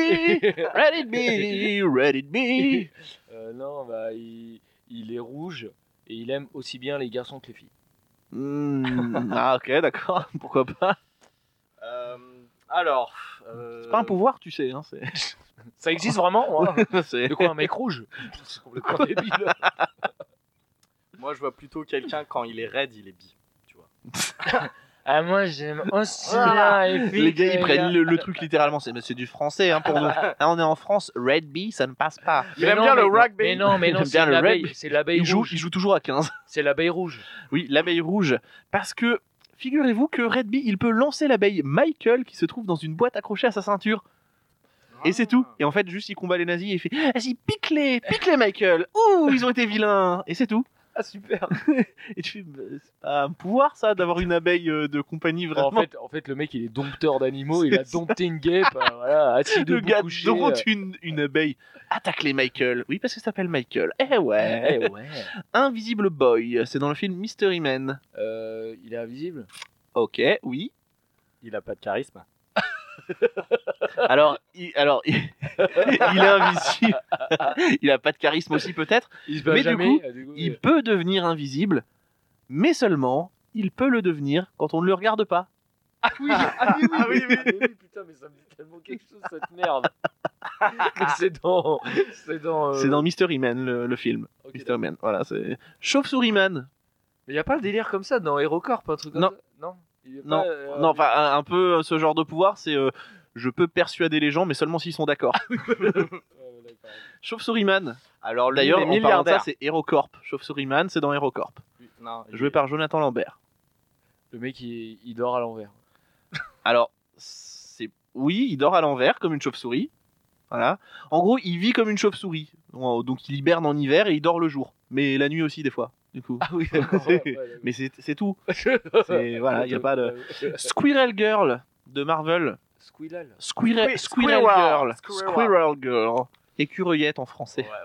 be, Red it be. Non, bah, il est rouge et il aime aussi bien les garçons que les filles. Ah ok, d'accord, pourquoi pas. Alors. C'est pas un pouvoir, tu sais. Hein, Ça existe vraiment, hein. c'est... De quoi, un mec rouge? C'est complètement débile. Moi, je vois plutôt quelqu'un quand il est raide, il est bi. Tu vois. Ah, moi, j'aime aussi Voilà. bien les filles. Les gars, que ils les prennent gars. le truc littéralement, c'est du français hein, pour nous. Hein, on est en France, Red Bee, ça ne passe pas. Il aime bien le rugby. Mais non, Il aime c'est bien le l'abeille. rugby. C'est l'abeille Il rouge. joue toujours à 15. C'est l'abeille rouge. Oui, l'abeille rouge. Parce que, figurez-vous que Red Bee, il peut lancer l'abeille Michael qui se trouve dans une boîte accrochée à sa ceinture. Et c'est tout. Et en fait, juste il combat les nazis et il fait vas-y, pique-les Michael. Ouh, ils ont été vilains. Et c'est tout. Ah, super. Et tu fais, c'est pas un pouvoir ça d'avoir une abeille de compagnie vraiment. En fait, le mec, il est dompteur d'animaux. Il a dompté une guêpe, voilà, assis Le debout, gars couché. dompte une abeille. Attaque les Michael. Oui, parce que ça s'appelle Michael. Eh ouais. Eh ouais. Invisible Boy. C'est dans le film Mystery Man. Il est invisible. Ok, oui. Il a pas de charisme. Alors, il est invisible. Il a pas de charisme aussi peut-être. Il se bat Mais jamais. du coup, il peut devenir invisible, mais seulement il peut le devenir quand on ne le regarde pas. oui, putain, mais ça me dit tellement quelque chose cette merde. c'est dans. C'est dans Mystery Man le film. Ok, Mystery Man, voilà, c'est Chauve-souris Man. Mais y a pas le délire comme ça dans HeroCorp, un truc comme Non. ça? Non. Il est Non, pas, non, enfin un peu ce genre de pouvoir, c'est je peux persuader les gens, mais seulement s'ils sont d'accord. d'accord. Chauve-souris Man. Alors, lui, D'ailleurs, il est en parlant de milliardaire. ça, c'est HeroCorp. Chauve-souris Man, c'est dans HeroCorp. Non, Joué par Jonathan Lambert. Le mec, il dort à l'envers. Alors, oui, il dort à l'envers comme une chauve-souris. Voilà. En gros, il vit comme une chauve-souris. Donc il hiberne en hiver et il dort le jour. Mais la nuit aussi des fois, du coup. Ah oui, d'accord. Mais c'est tout. Voilà, il y a pas de Squirrel Girl de Marvel. Squirrel. Squirrel Squirrel. Girl. Squirrel. Squirrel Girl. Écureuillette en français. Ouais.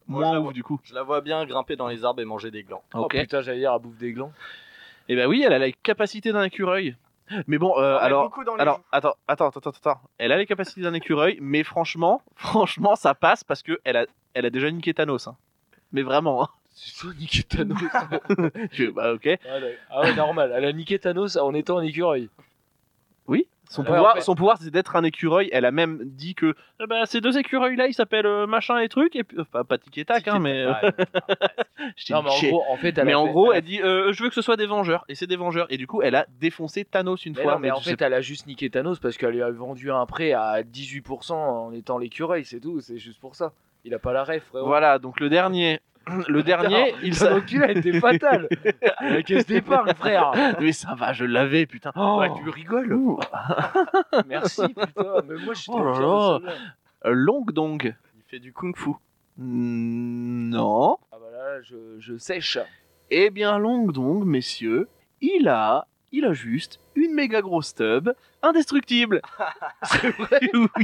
moins ouf du coup. Je la vois bien grimper dans les arbres et manger des glands. Oh Ok. putain, j'allais dire, à bouffe des glands. Et bah oui, elle a la capacité d'un écureuil. Mais bon, alors attends. Elle a les capacités d'un écureuil, mais franchement, ça passe parce que elle a déjà niqué Thanos. Hein. Mais vraiment. Hein. C'est ça, niquer Thanos. Bah ok. Ah ouais, normal. Elle a niqué Thanos en étant un écureuil. Oui. Son Ouais, pouvoir, en fait- son pouvoir, c'est d'être un écureuil. Elle a même dit que ces deux écureuils-là, ils s'appellent machin et truc. Et puis, pas tic et tac, hein, mais. Je t'ai Non, mais en niqué. gros, en fait, Mais en gros, elle dit je veux que ce soit des Vengeurs. Et c'est des Vengeurs. Et du coup, elle a défoncé Thanos une fois. mais en tu sais fait, elle a juste niqué Thanos parce qu'elle lui a vendu un prêt à 18% en étant l'écureuil, c'est tout. C'est juste pour ça. Il a pas la ref, frérot. Voilà, donc le dernier, il Son enculé, elle était fatale. La caisse d'épargne, frère. Mais ça va, je l'avais, putain. Ouais, tu rigoles. Merci, putain. Mais moi, je suis Oh là fier là. de celle-là. Long Dong. Il fait du kung-fu. Non. Ah bah là, je sèche. Eh bien, Long Dong, messieurs, il a juste une méga grosse tub indestructible. C'est vrai, oui.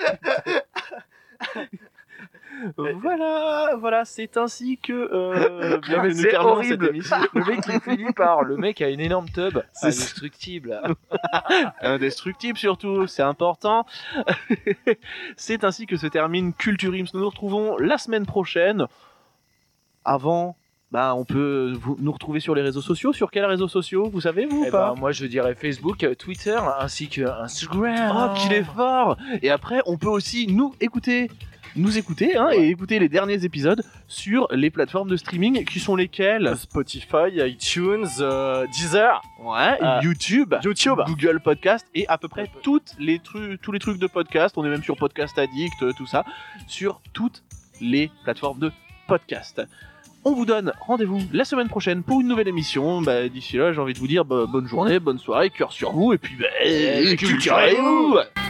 Voilà, c'est ainsi que bien mais que nous c'est terminons horrible. cette émission. Le mec, il finit par. Le mec a une énorme tub. C'est Indestructible. Indestructible surtout, c'est important. C'est ainsi que se termine Culture Ims. Nous nous retrouvons la semaine prochaine. Avant, on peut nous retrouver sur les réseaux sociaux. Sur quels réseaux sociaux, vous savez, vous ou Eh pas ben, moi, je dirais Facebook, Twitter, ainsi que Instagram. Oh, qu'il est fort! Et après, on peut aussi nous écouter, et écouter les derniers épisodes sur les plateformes de streaming qui sont lesquelles? Spotify, iTunes, Deezer, Ouais, YouTube, Google Podcast et à peu près tous les trucs de podcast. On est même sur Podcast Addict, tout ça, sur toutes les plateformes de podcast. On vous donne rendez-vous la semaine prochaine pour une nouvelle émission. D'ici là, j'ai envie de vous dire bonne journée, bonne soirée, cœur sur vous, et puis culturez-vous!